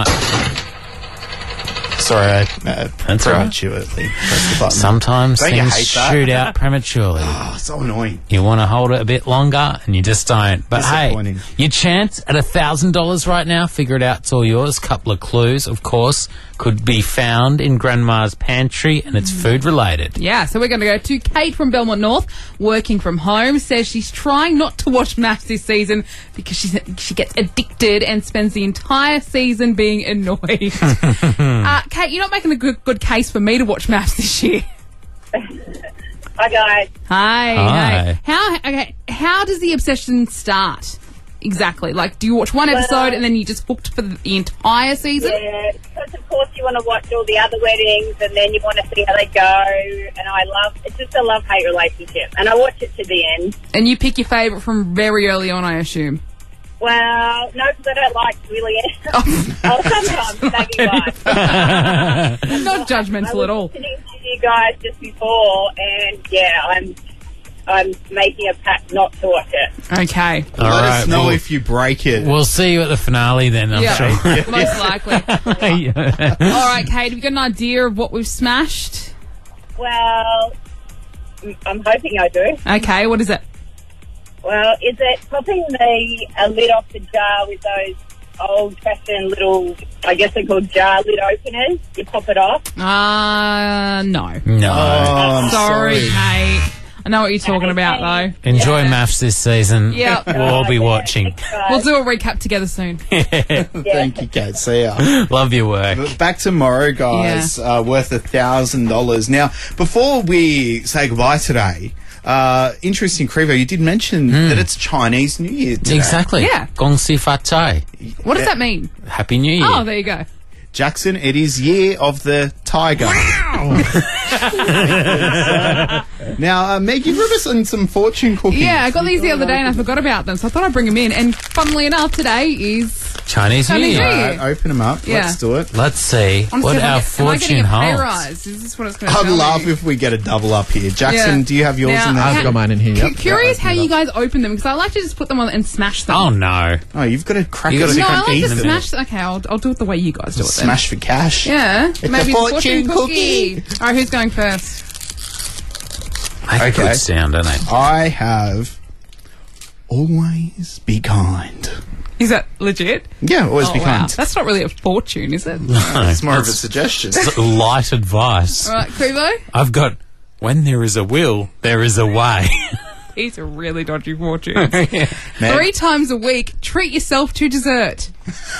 S4: Sorry, I uh,
S3: That's all right.
S4: prematurely pressed the button.
S3: Sometimes
S4: Don't you
S3: things
S4: hate that?
S3: shoot out prematurely.
S4: Oh, so annoying.
S3: You want to hold it a bit longer, and you just don't. But hey,
S4: Disappointing.
S3: your chance at a thousand dollars right now. Figure it out. It's all yours. Couple of clues, of course, could be found in Grandma's pantry, and it's food related.
S5: Yeah, so we're going to go to Kate from Belmont North, working from home, says she's trying not to watch Maths this season because she's, she gets addicted and spends the entire season being annoyed. uh, Kate, you're not making a good, good case for me to watch Maths this year.
S8: Hi guys.
S5: Hi.
S3: Hi.
S5: Hey. How okay? How does the obsession start? Exactly. Like, do you watch one episode
S8: Well-
S5: and then you just hooked for the entire season?
S8: Yeah, because of course you want to watch all the other weddings and then you want to see how they go. And I love, it's just a love-hate relationship. And I watch it to the end.
S5: And you pick your favourite from very early on, I assume.
S8: Well, no, because I don't like really any. Oh, sometimes maybe one.
S5: Not judgmental at all.
S8: Listening to you guys just before, and yeah, I'm I'm making a pact not to watch it.
S5: Okay.
S3: All
S4: Let
S3: right,
S4: us know
S3: well-
S4: if you break it.
S3: We'll see you at the finale then, I'm
S5: Yeah,
S3: sure.
S5: most likely. All right, Kate, have you got an idea of what we've smashed?
S8: Well, m- I'm hoping I do.
S5: Okay, what is it?
S8: Well, is it popping the a lid off the jar with those old-fashioned little, I guess they're called jar lid openers? You pop it off.
S5: Uh, no.
S3: No.
S4: Oh, I'm
S5: sorry,
S4: sorry.
S5: Kate. I know what you're talking about, though.
S3: Enjoy
S5: Yeah.
S3: maths this season.
S5: Yep.
S3: We'll all be watching.
S5: We'll do a recap together soon.
S4: Thank you, Kate. See ya.
S3: Love your work.
S4: But back tomorrow, guys, uh, worth a thousand dollars. Now, before we say goodbye today, uh, interesting, Crevo, you did mention that it's Chinese New Year today.
S3: Exactly.
S5: Yeah.
S3: Gong Si Fa Cai.
S5: What does that mean?
S3: Happy New Year.
S5: Oh, there you go.
S4: Jackson, it is Year of the Tiger. Now, uh, Meg, you've written some fortune cookies.
S5: Yeah, I got these the other day and I forgot about them, so I thought I'd bring them in. And funnily enough, today is
S3: Chinese New
S5: Chinese New
S3: Year.
S5: Year.
S4: All right, open them up.
S5: Yeah.
S4: Let's do it.
S3: Let's see
S5: I'm
S3: what
S5: still-
S3: our
S5: am I
S3: fortune
S5: getting a pay
S3: holds.
S5: rise? Is this what it's going to
S4: I'd
S5: tell
S4: laugh
S5: me?
S4: if we get a double up here. Jackson,
S5: Yeah.
S4: do you have yours
S5: Now,
S4: in there?
S5: ha-
S6: I've got mine in here.
S5: Cu-
S6: Yep.
S5: Curious
S4: Yeah,
S5: how
S4: open it
S5: you guys open them, because I like to just put them on and smash them.
S3: Oh, no.
S4: Oh, you've got to crack
S3: You
S4: it.
S3: gotta
S4: so
S5: no,
S4: you
S5: I
S4: can't
S5: like
S4: eat
S5: to
S4: them.
S5: smash. Okay, I'll, I'll do it the way you guys do it then.
S4: Smash for cash.
S5: Yeah,
S4: It's
S5: maybe
S4: a
S5: the
S4: fortune
S5: fortune cookie. All right, who's going first?
S3: They have a good sound, don't they?
S4: I have always be kind.
S5: Is that legit?
S4: Yeah, always
S5: oh,
S4: be
S5: wow.
S4: kind.
S5: That's not really a fortune, is it?
S3: No,
S4: It's more of a
S3: that's-
S4: suggestion.
S3: It's light advice.
S5: All right, Kubo?
S3: I've got, when there is a will, there is a way.
S5: These are really dodgy fortunes.
S3: Yeah.
S5: Three times a week, treat yourself to dessert.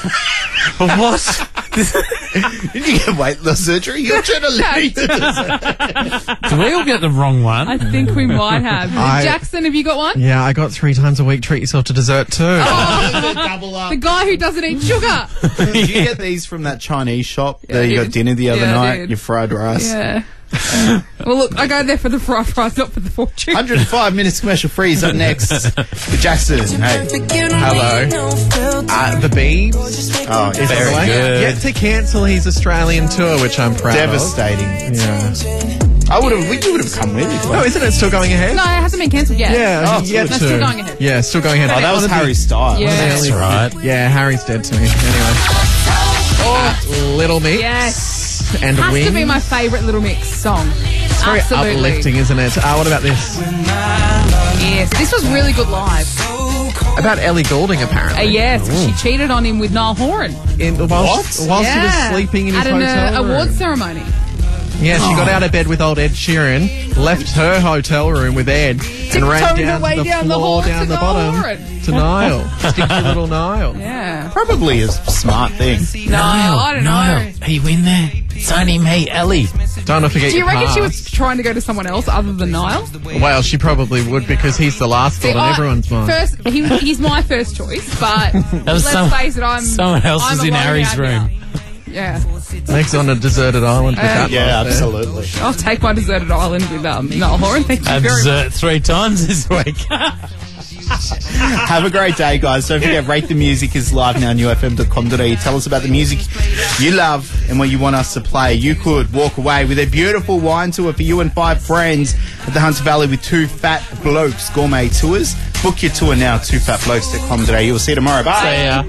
S3: What?
S4: Did you get weight loss surgery? You're trying to leave the dessert.
S3: Did we all get the wrong one?
S5: I think we might have.
S6: I-
S5: Jackson, have you got one?
S6: Yeah, I got three times a week. Treat yourself to dessert too.
S4: Double up.
S5: The guy who doesn't eat sugar.
S4: Did you get these from that Chinese shop
S5: Yeah,
S4: that
S5: I
S4: you got
S5: did.
S4: dinner the other
S5: Yeah, I
S4: night?
S5: did.
S4: Your fried rice.
S5: Yeah. Well, look, I go there for the fried rice, not for the fortune.
S4: one hundred five minutes commercial free is up next. With Jackson, hey.
S6: Hello. Uh, the Beebs
S4: Oh,
S6: is
S4: very
S6: on the way.
S4: good.
S6: Yet to cancel his Australian tour, which I'm proud
S4: Devastating.
S6: of. Yeah.
S4: I would have. You would have come with. If
S6: No, isn't it still going ahead?
S5: No, it hasn't been cancelled yet.
S6: Yeah,
S4: Oh,
S6: yet
S5: No,
S6: to.
S5: still going ahead.
S6: Yeah, still going ahead.
S4: Oh, that was
S6: One of the-
S4: Harry Styles.
S5: Yeah.
S3: That's right.
S6: Yeah, Harry's dead to me. Anyway. Oh, Little Mix.
S5: Yes.
S6: And
S5: Has
S6: Wings.
S5: to be my favourite Little Mix song.
S6: It's very
S5: Absolutely.
S6: uplifting, isn't it? Uh, what about this?
S5: Yes, this was really good live.
S6: About Ellie Goulding, apparently.
S5: Uh, yes, she cheated on him with Niall Horan.
S6: In, whilst whilst he
S5: Yeah.
S6: was sleeping in his
S5: At an
S6: hotel
S5: uh,
S6: room.
S5: awards ceremony.
S6: Yeah, she got out of bed with old Ed Sheeran, left her hotel room with Ed, and ran
S5: Tiptoed her
S6: down
S5: way
S6: the
S5: down the
S6: floor,
S5: hall
S6: down
S5: to
S6: the
S5: Niall
S6: bottom
S5: Horan.
S6: to Niall. Stick to little Niall.
S5: Yeah.
S4: Probably a smart thing.
S5: No, I don't know.
S3: Are you in there? It's only me, Ellie.
S6: Don't not forget
S5: Do you
S6: your
S5: reckon
S6: pass.
S5: she was trying to go to someone else other than Niall?
S6: Well, she probably would because he's the last thought on
S5: I-
S6: everyone's mind.
S5: First, he, he's my first choice, but
S3: was
S5: let's
S3: some-
S5: face it, I'm
S3: someone else
S5: I'm
S3: is in
S5: alone
S3: Harry's
S5: out
S3: room.
S5: now. Yeah,
S6: Makes on a deserted island with
S5: Uh,
S6: that.
S4: Yeah,
S6: lot there.
S4: absolutely.
S5: I'll take my deserted island with um, Niall Horan. Thank you
S3: Had
S5: very much.
S3: dessert three times this week.
S4: Have a great day, guys. Don't forget, Rate the Music is live now on U F M dot com dot a u. Tell us about the music you love and what you want us to play. You could walk away with a beautiful wine tour for you and five friends at the Hunter Valley with Two Fat Blokes Gourmet Tours. Book your tour now, two fat blokes dot com dot a u. We'll see you tomorrow. Bye.
S3: See ya.